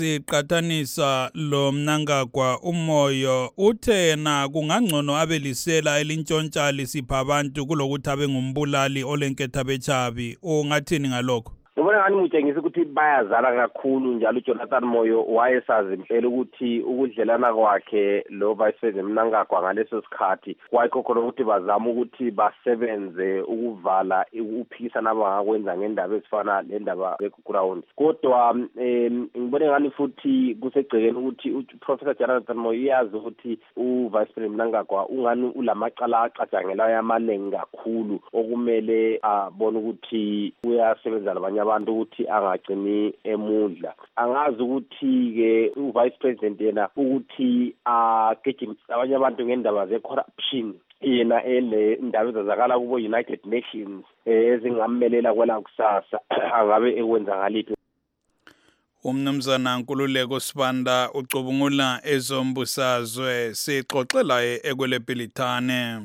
Eziqathanisa lo Mnangagwa Umoyo uthe na kungangcono abelisela elintshontsha lisipha abantu kulokuthi abe ngumbulali olenketha bechabi. Ungathini ngalokho? ngibona ngani ngitshengisa ukuthi bayazala kakhulu njalo uJonathan Moyo wayesazi impela ukuthi ukudlelana kwakhe lo Vice President Mnangagwa ngaleso sikhathi kwayikho khona ukuthi bazama ukuthi basebenze ukuvala ukuphikisana abangakwenza ngendaba ezifana nendaba eGround. Kodwa ngibona ngani futhi kusegcekeni ukuthi uProfessor Jonathan Moyo yazi ukuthi uVice President Mnangagwa ungani ulamaqala aqajangelayo amaningi kakhulu okumele abone ukuthi uyasebenza labanye abantu ukuthi angagcini emudla. Angazi ukuthi ke uVice President yena ukuthi agejimisa abanye abantu ngendaba ze-corruption yena ele indaba ezazakala kubo United Nations ezingamelela kwela kusasa angabe ekwenza ngaliphi. Umnumzana Nkululeko Sibanda ucubungula ezombusazwe sixoxela ekwelePilitane.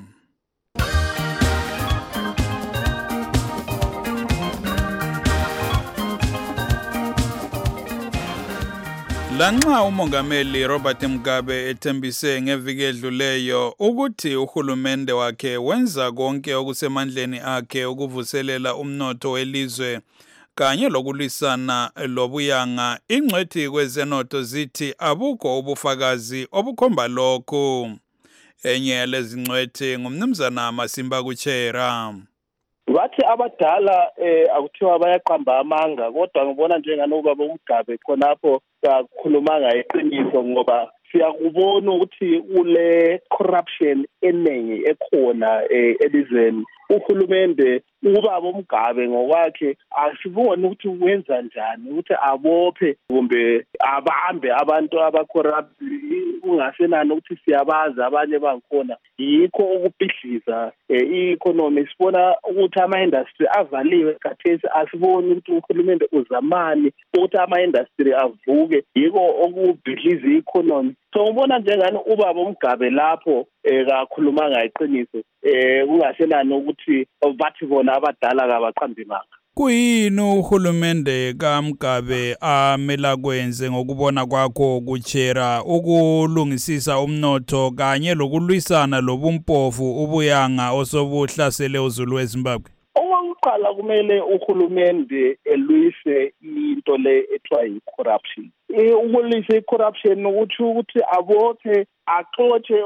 Lanxa umongameli Robert Mugabe ethembise ngeviki edluleyo ukuthi uhulumende wakhe wenza konke okusemandleni akhe ukuvuselela umnotho welizwe kanye lokulwisana lobuyanga, ingcwethi kwezenotho zithi abukho ubufakazi obukhomba lokho. Enye yalezingcwethi ngumnumzana Masimba Kuchera. Bathi abadala eh akuthiwa bayaqamba amanga, kodwa ngibona njengani ubaba uMgabe khonapho kakhuluma ngayiqiniso ngoba siyakubona ukuthi ule corruption eningi ekhona elizweni. Uhulumende ubaba uMgabe ngokwakhe asiboni ukuthi wenza njani ukuthi abophe kumbe abambe abantu abacorrupt, ungasenani ukuthi siyabazi abanye bangikhona. Yikho ukubhidliza i-economy. Sibona ukuthi ama-industry avaliwe khathesi, asiboni ukuthi uhulumende uzamani ukuthi ama-industry avuke. Yikho okubhidliza i-economy. So ngibona njengani ubaba uMgabe lapho kakhuluma ngayiqiniso kungasenani ukuthi bathi bona abadala kabaqambi manga. Kuyini uhulumende kaMgabe amela kwenze ngokubona kwakho Kuchera ukulungisisa umnotho kanye lokulwisana lobumpofu ubuyanga osobuhlasele uZulu weZimbabwe? Okokuqala kumele uhulumende elwise into le ethiwa yi-corruption. Ukulwisa i-corruption ukuthi ukuthi abothe axotshe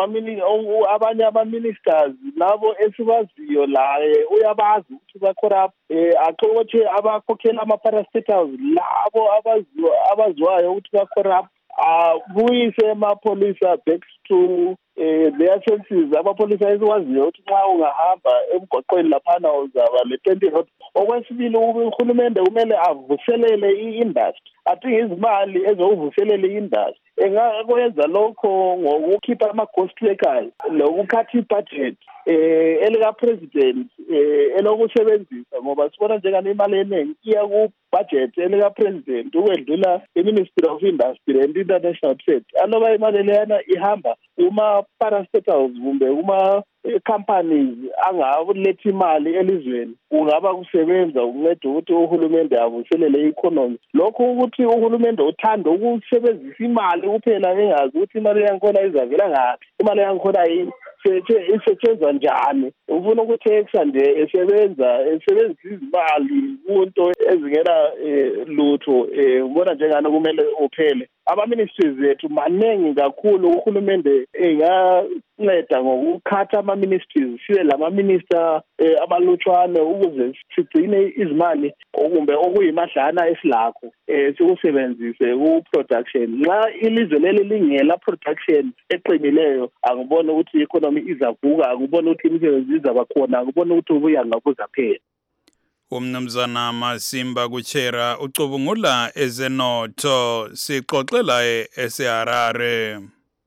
abanye ama-ministers labo esibaziyo la uyabazi ukuthi ba-corrupt, axotshe abakhokhela ama-parastatals labo abaziwayo ukuthi ba-corrupt, abuyise amapholisa back to their senses. Amapholisa esiwaziyo ukuthi nxa ungahamba emgwaqweni laphana uzaba le-twenty rod. Okwesibili uhulumende kumele avuselele i-industry, athi izimali ezovuselela i-industry. Engakwenza lokho ngokukhipha ama-ghost workers lokukhatha i-budget elika president elokusebenzisa, ngoba sibona njengani imali eningi iya ku-budget elika president ukwedlula i-Ministry of Industry and International Trade. Aloba imali leyana ihamba kuma-parastatals kumbe kuma-companies angaletha imali elizweni, ungaba kusebenza ukunceda ukuthi uhulumende avuselele i-economy. Lokho ukuthi uhulumende uthanda ukusebenzisa imali kuphela engazi ukuthi imali yankhona izavela ngaphi, imali yankhona yini isetshenzwa njani. Ufuna ukuthi nje esebenza esebenzisa izimali kunto ezingena lutho. Ubona njengani kumele uphele ama-ministries zethu maningi kakhulu. Uhulumende enganceda ngokukhatha ama-ministries, sibe lama-minister abalutshwane ukuze sigcine izimali okumbe okuyimadlana esilakho sikusebenzise ku-production. Nxa ilizwe leli lingela production eqinileyo, angibona ukuthi i-economy izavuka, angibona ukuthi imisebenzi izaba khona, angibona ukuthi ubuyanga buzaphela. Umnumzana Masimba Kuchera ucubungula ezenotho sixoxela eseHarare.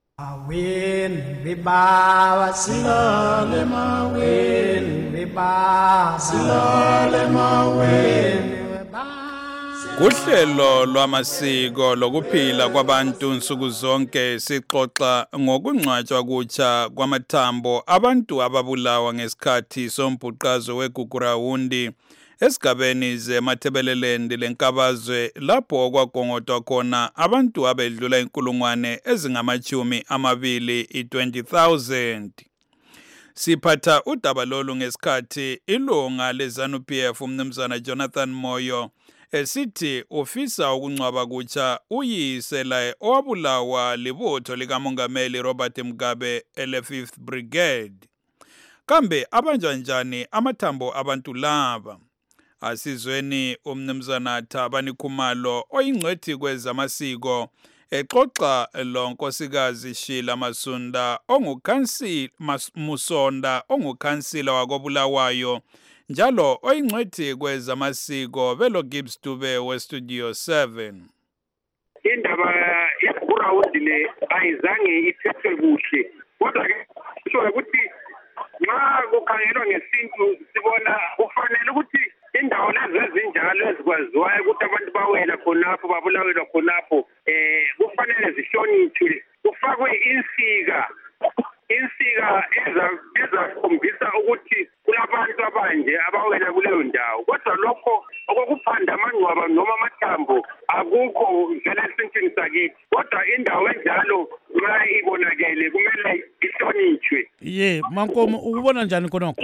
Awin bibaba silale mawin bibaba silale mawin. Kuhlelo lwamasiko lokuphila kwabantu nsuku zonke sixoxa ngokungcwatshwa kutsha kwamathambo abantu ababulawa ngesikhathi sombhuqazo weGugurawundi esigabeni zeMathebeleland lenkabazwe lapho okwagongodwa khona abantu abedlula inkulungwane ezingamachumi amabili i-twenty thousand. Siphatha udaba lolu ngesikhathi ilunga leZANU-P F umnumzana Jonathan Moyo esithi ufisa ukungcwaba kutsha uyise la owabulawa libutho likamongameli Robert Mugabe ele fifth Brigade. Kambe abanjani amathambo abantu laba? Asizweni umnumzana Thabani Khumalo oyingcwethi kwezamasiko exoxa lo nkosikazi Sheila Masunda ongukhansila Musonda ongukhansila wakobulawayo njalo oyingcwethi kwezamasiko Velo Gibbs Dube we Studio seven. Indaba yeGurawundi le ayizange ithethwe kuhle kodwa ke kusho ukuthi nxa kukhangelwa ngesintu sibona kufanele ukuthi indawo lezi ezinjalo ezikwaziwayo ukuthi abantu bawela khonapho babulawelwa khonapho eh kufanele zihlonitshwe kufakwe insika insika eza ezakhombisa ukuthi kulabantu abanje abawela kuleyo ndawo kodwa lokho okukuphanda amangcwaba noma amathambo akukho vele esintwini sakithi kodwa indawo enjalo nxa ibonakele kumele ihlonitshwe. Ye Mankomo ukubona njani khonokho?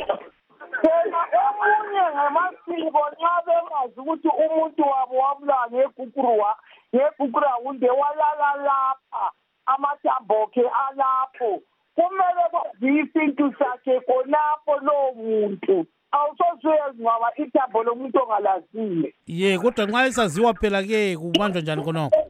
Omunye ngamasiko nxa bengazi ukuthi umuntu wabo wabulawa ngeGuguruwa ngeGugurawundi walala lapha amathambo akhe alapho kumele kwaziwe isintu sakhe khonapho lowo muntu awusozuyezingcwaba ithambo lomuntu ongalaziyo. Ye kodwa nxa esaziwa phela ke kubanjwa njani khonokho?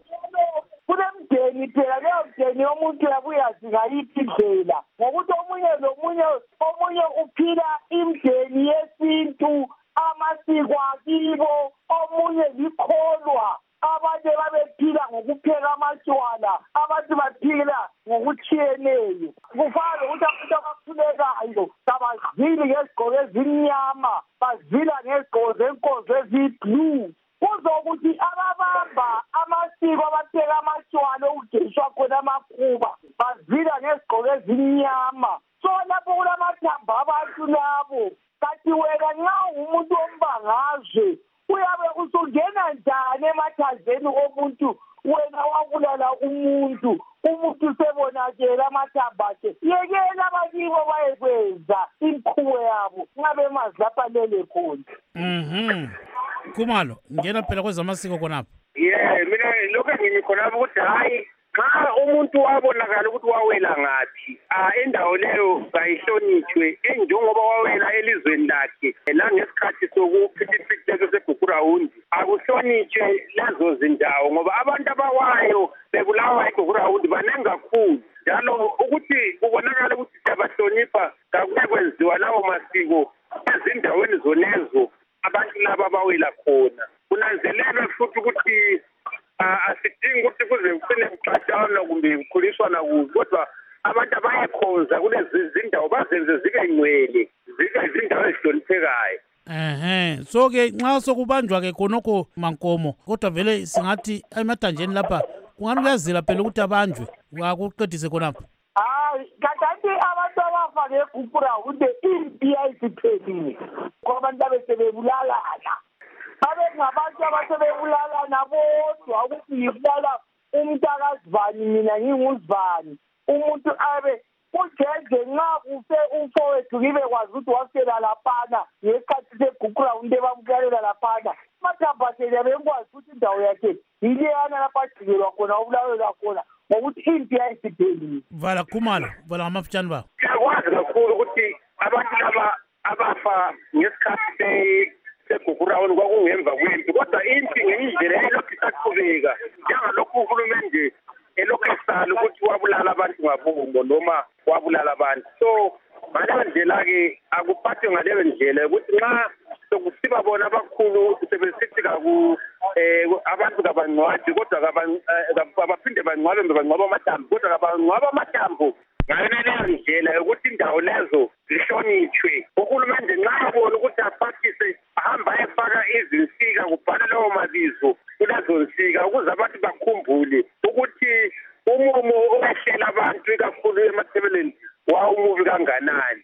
Kulemdeni phela leyo mdeni yomuntu yabuyazi ngayiphi indlela ngokuthi omunye lomunye omunye uphila imdeni yesintu amasiko akibo omunye likholwa abanye babephila ngokupheka amatshwala abantu baphila ngokutshiyeneyo kufana ukuthi abantu abakhulekayo kabazili ngezigqoko ezimnyama bazila ngezigqoko zenkonzo eziyi-blue kuzokuthi ababamba amasiko abapheka amatshwala okugeshwa khona amakhuba bazila ngezigqoko ezimnyama so lapho kulamathambo abantu labo kanti wena nxa umuntu ombangazwe uyabe usungena njani emathazeni omuntu wena wabulala umuntu umuntu sebonakele amathambo akhe yekela abakibo bayekwenza imkhubo yabo nxa bemazi lapha lele khona. Mhm. Khumalo ngena phela kwezamasiko khonapho. Yeah mina lokho ngimi khonapho ukuthi hayi xa umuntu wabonakala ukuthi wawela ngathi ah indawo leyo kayihlonitshwe enjengoba wawela elizweni lakhe la ngesikhathi sokuphithiphithi seGugurawundi akuhlonitshwe lezo zindawo ngoba abantu abawayo bebulawa eGugurawundi banengi kakhulu njalo ukuthi kubonakala ukuthi siyabahlonipha kakwenziwa lawo masiko ezindaweni zonezo abantu laba bawela khona kunanzelelwe futhi ukuthi asidingi ukuthi kuze kuphele kuxatshana kumbe kukhuliswana kuzo kodwa abantu abayekhonza kulezi zindawo bazenze zibe ngcwele zibe izindawo ezihloniphekayo. Ehe so ke nxa sokubanjwa ke khonokho Mankomo kodwa vele singathi emadanjeni lapha kungani kuyazila phela ukuthi abanjwe akuqedise khonapho. Hayi kanti abantu abafa ngeGugurawundi impi ayisiphelile ngoba abantu abesebebulalana babe ngabantu abasebebulalana bodwa ukuthi ngibulala umntakazivani mina nginguzivani umuntu abe ujeje nxa kufe umfowethu ngibe kwazi ukuthi wafela laphana ngesikhathi seGugurawundi bambukalela laphana amathambo akhe bengikwazi ukuthi indawo yakhe yileyana lapho ajikelwa khona ubulawelela khona ngokuthi impi ayisiphelile. Vala Khumalo vala ngamafutshane babo. Siyakwazi kakhulu ukuthi abantu laba abafa ngesikhathi seGugurawundi kwakungemva kwempi kodwa impi ngendlela elokhu isaqhubeka njengalokhu uhulumende elokhu esala ukuthi wabulala abantu ngabombo noma wabulala abantu so ngaleyo ndlela-ke akuphathwe ngaleyo ndlela ukuthi nxa sokusiba bona abakhulu sebesithi kaku um abantu kabangcwabi kodwa abaphinde bangcwabe mbe bangcwaba amathambo kodwa kabangcwaba amathambo ngayona leyo ndlela yokuthi indawo lezo zihlonitshwe uhulumende nxa abona ukuthi aphathise ahamba ayefaka izinsika kubhala lawo mabizo kulezo nsika ukuze abantu bakhumbule ukuthi umumo owehlela abantu ikakhulu emathebeleni wawumubi kanganani.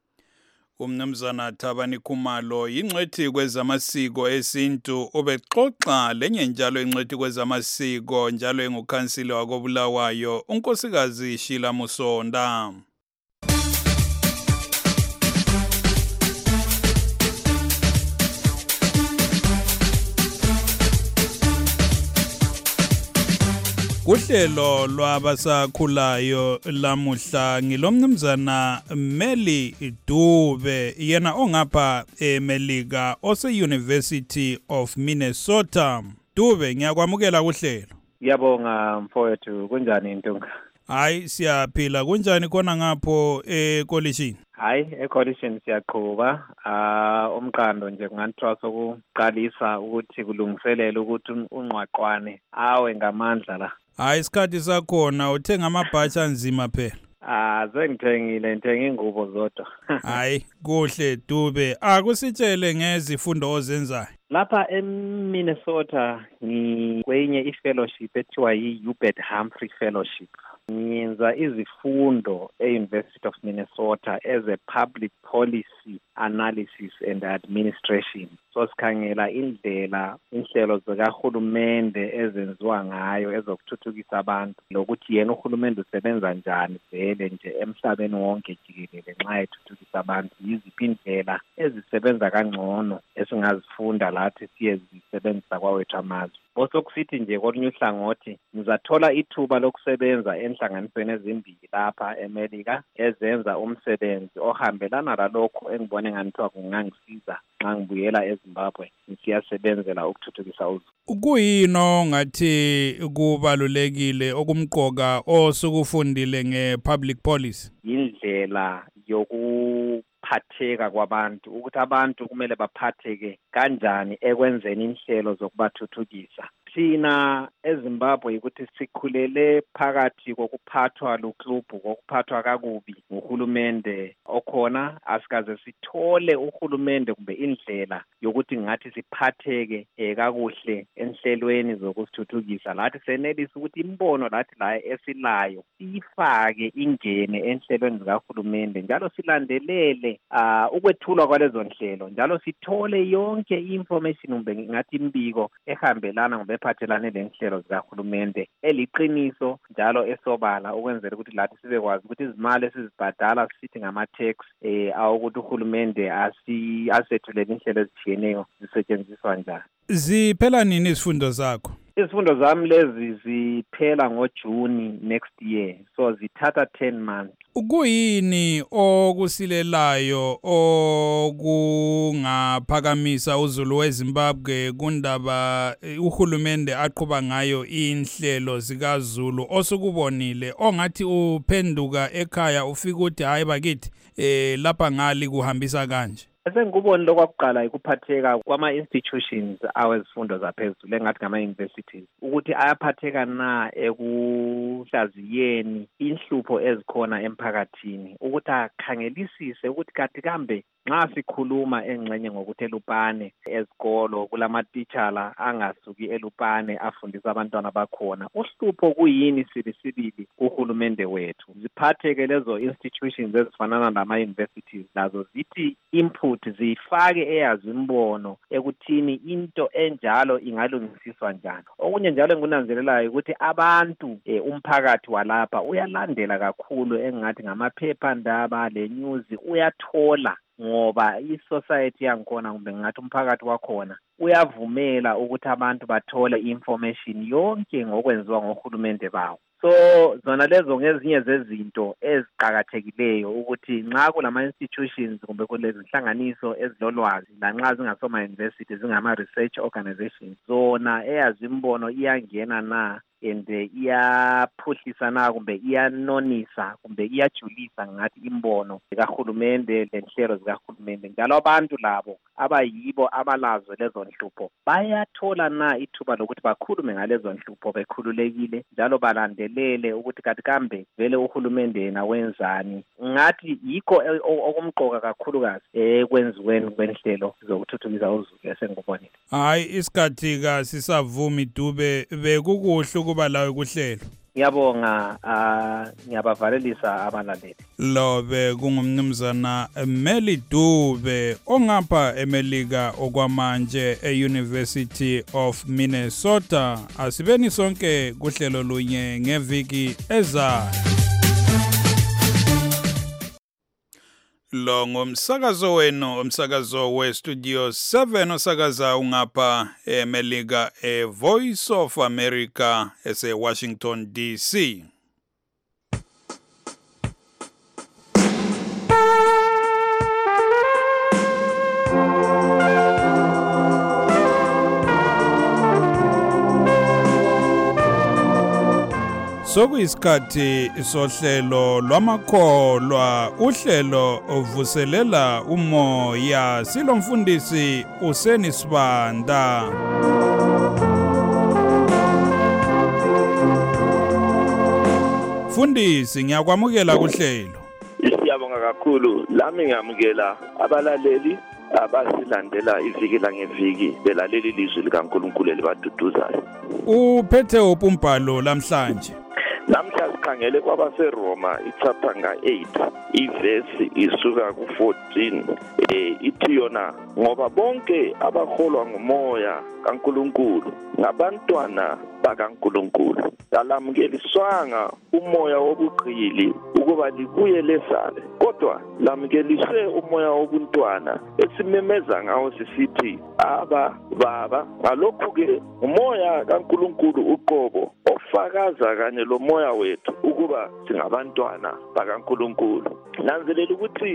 Umnumzana Thabani Khumalo yingcwethi kwezamasiko esintu ubexoxa lenye njalo ingcwethi kwezamasiko njalo engukhansila wakobulawayo unkosikazi Sheila Musonda. Kuhlelo lwabasakhulayo lamuhla ngilomnumzana Meli Dube yena ongapha eMelika ose University of Minnesota. Dube ngiyakwamukela kuhlelo. Ngiyabonga mfowethu, kunjani intunga? Hayi siyaphila, kunjani khona ngapho ekolishini? Hayi ekolishini siyaqhuba. Ah umqando nje kungathiwa sokuqalisa ukuthi kulungiselela ukuthi unqwaqwane awe ngamandla la. Hayi isikhathi sakhona uthenga amabhachi anzima phela. Ah sengithengile ngithenga ingubo zodwa. Hayi kuhle Dube, akusitshele ngezifundo ozenzayo. Lapha eMinnesota ngikwenye i-fellowship ethiwa yi-Hubert Humphrey Fellowship. Ngiyenza izifundo e-University of Minnesota as a public policy analysis and administration. So sikhangela indlela inhlelo zikahulumende ezenziwa ngayo ezokuthuthukisa abantu lokuthi yena uhulumende usebenza njani vele nje emhlabeni wonke jikelele nxa ethuthukisa abantu, yiziphi indlela ezisebenza kangcono esingazifunda lathi siye zisebenzisa kwawethu amazwe. Bosokusithi nje kolunye uhlangothi ngizathola ithuba lokusebenza enhlanganisweni ezimbili lapha eMelika ezenza umsebenzi ohambelana lalokho engibone nganithiwa kungangisiza nxa ngibuyela eZimbabwe ngiyasebenzela ukuthuthukisa uzwe. Kuyino ngathi kubalulekile okumqoka osukufundile ngepublic policy? Indlela yokuphatheka kwabantu, ukuthi abantu kumele baphatheke kanjani ekwenzeni inhlelo zokubathuthukisa. Thina eZimbabwe ukuthi sikhulele phakathi kokuphathwa luklubhu kokuphathwa kakubi nguhulumende okhona, asikaze sithole uhulumende kumbe indlela yokuthi ngathi siphatheke eh, kakuhle enhlelweni zokusithuthukisa. Lathi senelisa ukuthi imbono lathi la esilayo siyifake ingene enhlelweni zikahulumende, njalo silandelele uh, ukwethulwa kwalezo nhlelo, njalo sithole yonke information kumbe ngathi imbiko ehambelana kumbe ephathelane lenhlelo zikahulumende eliqiniso njalo esobala, ukwenzela ukuthi lathi sibekwazi ukuthi izimali esizibhadala sithi ngama-tax eh awukuthi uhulumende asi asethulele inhlelo ezitshiyeneyo zisetshenziswa njani. Ziphela nini izifundo zakho? Izifundo zami lezi ziphela ngoJuni next year, so zithatha ten months. Ukuyini okusilelayo okungaphakamisa uzulu weZimbabwe kundaba uhulumende aqhuba ngayo inhlelo zikaZulu osukubonile ongathi uphenduka ekhaya ufika uthi hayi bakithi eh lapha ngali kuhambisa kanje? Esengikubona lokwakuqala ikuphatheka kwama-institutions awezifundo zaphezulu engathi ngama-universities ukuthi ayaphatheka na ekuhlaziyeni inhlupho ezikhona emphakathini, ukuthi akhangelisise ukuthi kathi kambe nxa sikhuluma engxenye ngokuthi elupane ezikolo kulamatitshala angasuki elupane afundisa abantwana bakhona, uhlupho kuyini sibisibili kuhulumende wethu. Ziphatheke lezo institutions ezifanana nama-universities lazo zithi input zifake eyazi imbono ekuthini into enjalo ingalungisiswa njani. Okunye njalo engunanzelelayo ukuthi abantu eh, umphakathi walapha uyalandela kakhulu engathi ngamaphepha ndaba le news uyathola, ngoba i-society yangikhona kumbe ngathi umphakathi wakhona uyavumela ukuthi abantu bathole information yonke ngokwenziwa ngohulumende bawo. So zona lezo ngezinye zezinto eziqhakathekileyo ukuthi nxa kulama institutions kumbe kulezi inhlanganiso ezilolwazi lanxa zingasoma university zingama research organizations, zona eyazi imbono iyangena na and iyaphuhlisa na kumbe iyanonisa kumbe iyajulisa ngathi imbono zikahulumende lenhlelo zikahulumende, njalo abantu labo abayibo abalazo lezo nhlupho bayathola na ithuba lokuthi bakhulume ngalezo nhlupho bekhululekile, njalo balandelele ukuthi kathi kambe vele uhulumende yena wenzani. Ngathi yikho okumqoka kakhulukazi ekwenziweni kwenhlelo zokuthuthukisa uzulu esengikubonile. Hayi isikhathi ka sisavumi Dube bekukuhle ukuba lawe kuhlelo. Ngiyabonga, uh, ngiyabavalelisa abalaleli. Lobe kungumnumzana Meli Dube ongapha eMelika okwamanje e-University of Minnesota. Asibeni sonke kuhlelo lunye ngeviki ezayo. Lo ngumsakazo wenu, umsakazo we Studio seven osakaza ungapha eMelika e Voice of America ese Washington D C. Sokuyisikhathi sohlelo lwamakholwa, uhlelo uvuselela umoya. Silomfundisi uSeni Sibanda. Fundisi, ngiyakwamukela kuhlelo. Siyabonga kakhulu. Lami ngiyamukela abalaleli abasilandela iviki langeviki belalela ilizwi likaNkulunkulu elibaduduzayo. Uphethe upumbhalo lamhlanje. Namhla sikhangele kwabaseRoma ichapter nga eight, ivesi isuka ku fourteen, eh ithi yona ngoba bonke abakholwa ngomoya kaNkulunkulu ngabantwana bakaNkulunkulu. Alamkeliswanga umoya wobuqili ukuba libuye lesale, kodwa lamkeliswe umoya wobuntwana esimemeza ngawo sisithi aba baba. Ngalokhu-ke umoya kaNkulunkulu uqobo ofakaza kanye lo moya wethu ukuba singabantwana bakaNkulunkulu. Nanzelela ukuthi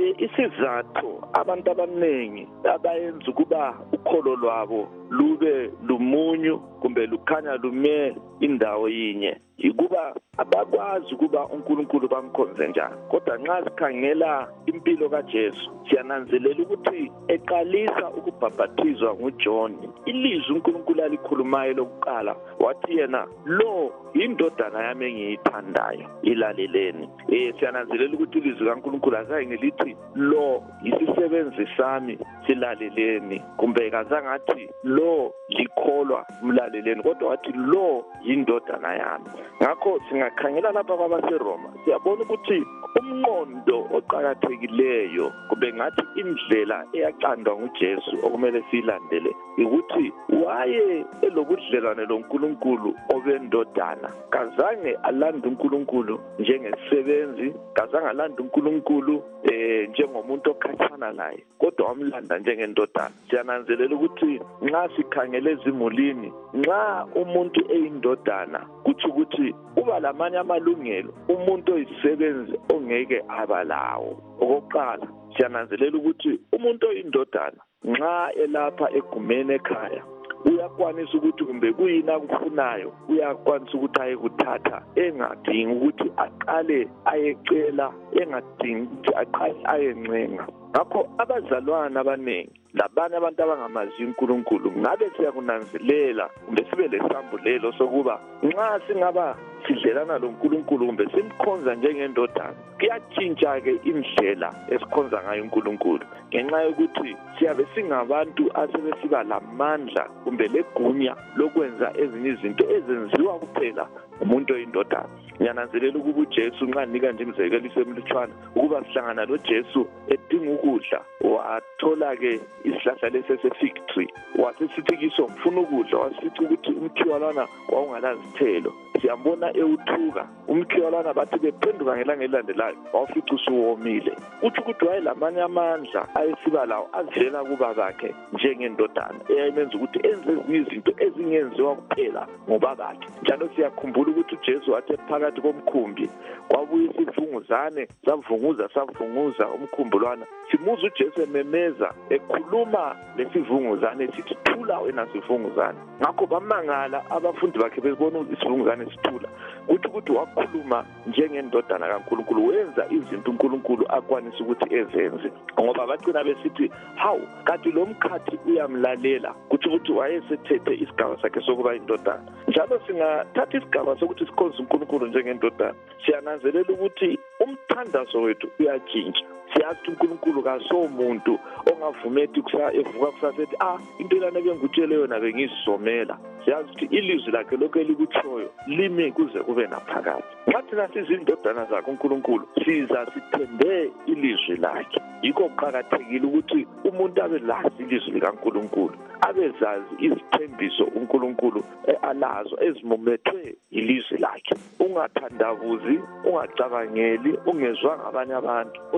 isizathu abantu abaningi abayenza ukuba ukholo lwabo lube lumunyu kumbe lukhanya lume indawo yinye yikuba abakwazi ukuba uNkulunkulu bamkhonze njani. Kodwa nxa sikhangela impilo kaJesu siyananzelela ukuthi eqalisa ukubhabhathizwa nguJohn, ilizwi uNkulunkulu alikhulumayo lokuqala wathi yena lo indodana yami engiyithandayo, ilaleleni. Eh siyananzelela ukuthi ilizwi kaNkulunkulu azange lithi lo yisisebenzi sami, silaleleni, kumbe kazangathi lo likholwa mlaleleni, kodwa wathi lo yindodana yami. Ngakho singakhangela lapha kwabaseRoma siyabona ukuthi umqondo oqhakathekileyo kumbe ngathi indlela eyaqandwa nguJesu okumele silandele ukuthi waye elobudlelwane loNkulunkulu obendodana. Kazange alanda uNkulunkulu njengesisebenzi, kazange alanda uNkulunkulu eh njengomuntu okhathana naye, kodwa wamlanda njengendodana. Siyananzelela ukuthi nxa sikhangele ezimulini, nxa umuntu eyindodana kuthi ukuthi uba lamanye amalungelo umuntu oyisisebenzi ongeke abalawo. Okokuqala siyananzelela ukuthi umuntu oyindodana nxa elapha egumeni ekhaya uyakwanisa ukuthi kumbe kuyini akufunayo uyakwanisa ukuthi aye kuthatha engadingi ukuthi aqale ayecela, engadingi ukuthi aqale ayencenga. Ngakho abazalwana abaningi labanye abantu abangamazi uNkulunkulu ngabe siyakunanzelela kumbe sibe lesambulelo sokuba nxa singaba sidlelana loNkulunkulu kumbe simkhonza njengendodana, kuyatshintsha-ke indlela esikhonza ngayo uNkulunkulu ngenxa yokuthi siyabe singabantu asebesiba lamandla kumbe legunya lokwenza ezinye izinto ezenziwa kuphela umuntu oyindodana. Ngiyananzelela ukuba uJesu nxa nika nje imizekelo isemlutshwana ukuba sihlangana loJesu edinga ukudla, wathola-ke isihlahla lesesefig tree, wasesithi kiso ngifuna ukudla, wasithi ukuthi umkhiwa lwana wawungalazithelo. Siyambona ewuthuka umkhiwa lwana, bathi bephenduka ngelanga elilandelayo wawufica usuwomile. Uthi ukuthi wayelamanye amandla ayesiba lawo azivela kubabakhe njengendodana eyayimenza ukuthi enze ezinye izinto ezingenziwa kuphela ngobabakhe. Njalo siyakhumbula ukuthi uJesu wathi phakathi komkhumbi kwabuye isivunguzane savunguza savunguza umkhumbulwana. Simuza uJesu ememeza ekhuluma lesivunguzane sithi thula wena sivunguzane. Ngakho bamangala abafundi bakhe bebona isivunguzane sithula, kuthi ukuthi wakhuluma njengendodana kaNkulunkulu, wenza izinto uNkulunkulu akwanisa ukuthi ezenze. Ngoba bagcina besithi hawu kanti lo mkhathi uyamlalela, kuthi ukuthi wayesethethe isigaba sakhe sokuba indodana. Njalo singathatha isigaba sokuthi sikhonze uNkulunkulu njengendodana, siyananzelela ukuthi umthandazo wethu uyatshintsha. Siyazi ukuthi uNkulunkulu kasomuntu ongavumethi kusa evuka kusasethi ah into lana bengutshele yona bengizisomela. Siyazi ukuthi ilizwi lakhe lokho elikutshoyo limi kuze kube naphakade. Ngathi nasizindodana zakhe uNkulunkulu siza sithembe ilizwi lakhe. Yikho kuqhakathekile ukuthi umuntu abe lazi ilizwi likaNkulunkulu, abezazi izithembiso uNkulunkulu alazo ezimumethwe ilizwi lakhe. Ungathandabuzi, ungacabangeli, ungezwa ngabanye abantu, kodwa kumele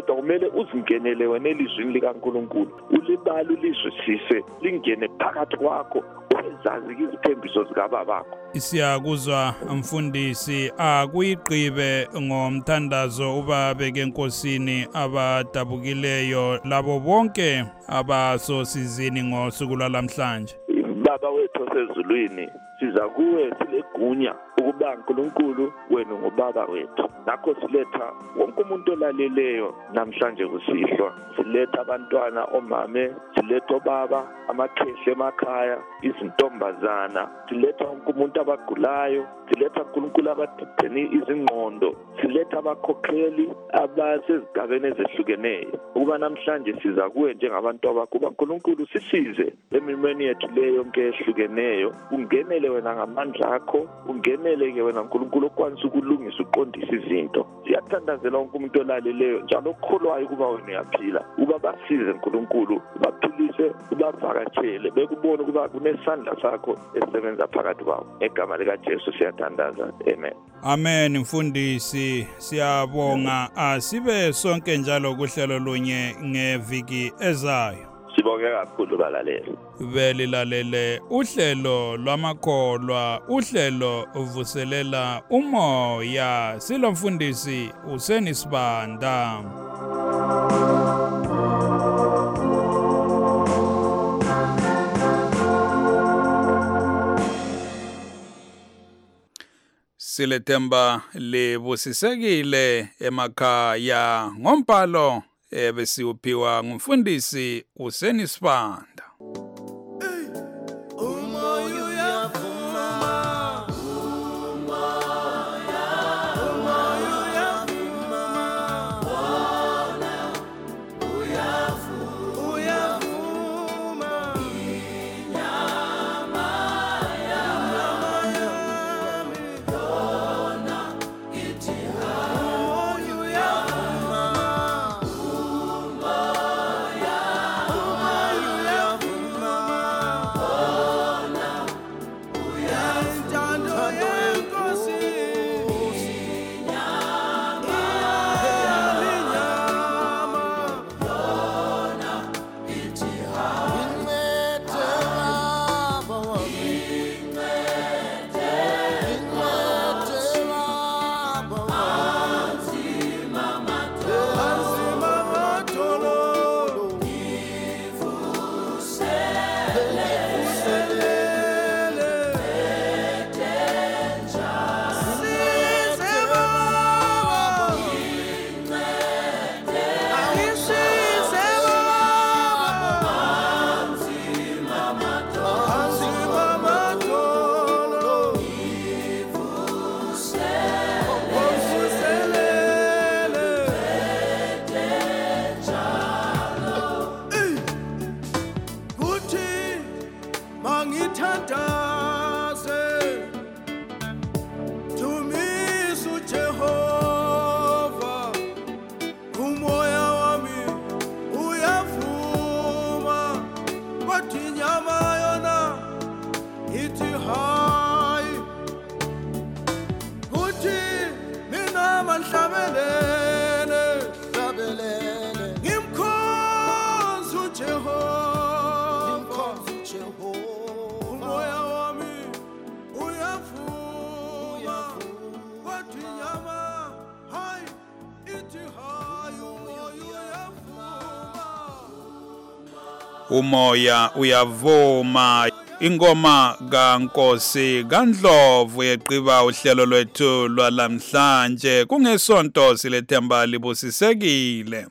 kumele uzingenele wena elizwini likaNkulunkulu ulibala ulizwisise lingene phakathi kwakho uzazi izithembiso zikababakho. Siyakuzwa mfundisi, akuyiqibe ngomthandazo ubabeke enkosini abadabukileyo labo bonke abasosizini ngosuku lwalamhlanje. Baba wethu osezulwini, siza kuwe silegunya ukuba uNkulunkulu wena ngubaba wethu. Nakho siletha wonke umuntu olaleleyo namhlanje kusihlwa. Siletha abantwana, omame, siletha obaba, amakhehle emakhaya, izintombazana, siletha wonke umuntu abagulayo, siletha uNkulunkulu abadideni izingqondo, siletha abakhokheli abasezigabeni ezehlukeneyo. Ukuba namhlanje siza kuwe njengabantu abakho uNkulunkulu sisize emimeni yethu leyo yonke ehlukeneyo. Ungenele wena ngamandla akho, ungenele ke wena uNkulunkulu okwanisa ukulungisa uqondisa izinto. Siyathandazela wonke umuntu olaleleyo njalo okholwayo ukuba wena uyaphila. Uba basize uNkulunkulu, baphilise, ubavakatshele, bekubona ukuba kunesandla sakho esisebenza phakathi kwabo. Egama lika Jesu siyathandaza. Amen. Amen mfundisi, siyabonga. Asibe sonke njalo kuhlelo lunye ngeviki ezayo. Sibonge kakhulu balaleli. Belilalele uhlelo lwamakholwa, uhlelo uvuselela umoya. Silo mfundisi usenisibanda. Silethemba libusisekile emakhaya ngombhalo ebesiuphiwa ngumfundisi usenisibanda. Umoya uyavuma. Ingoma kaNkosi kaNdlovu yeqiba uhlelo lwethu lwalamhlanje. Kungesonto silethemba libusisekile.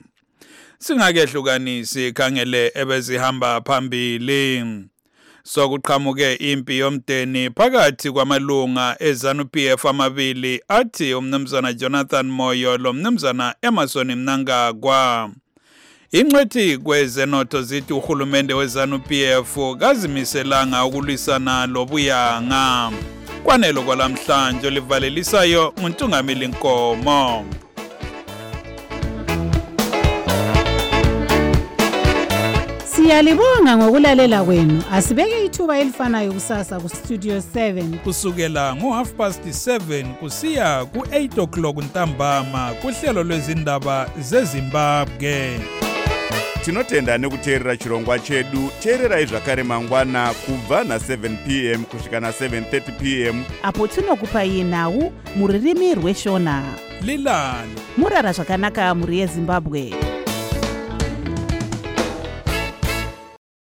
Singakehlukanisi khangele ebezihamba phambili. Sokuqhamuke impi yomdeni phakathi kwamalunga eZANU-P F amabili athi umnumzana Jonathan Moyo lo mnumzana Emerson Mnangagwa. Ingcwethi kwezenotho zithi uhulumende weZANU-P F kazimiselanga ukulwisana lobuyanga. Kwanelo kwalamhlanje livalelisayo uNtungameli Siyalibonga ngokulalela kwenu. Asibeke ithuba elifanayo kusasa ku Studio seven. Kusukela ngo half past seven kusiya ku eight o'clock ntambama kuhlelo lwezindaba zeZimbabwe. Tinotenda nekuteerera chirongwa chedu. Teererai zvakare mangwana kubva na seven p m kusvika na seven thirty p m apo tinokupai nhau muririmi rweshona. Lilani Murara zvakanaka muri yeZimbabwe.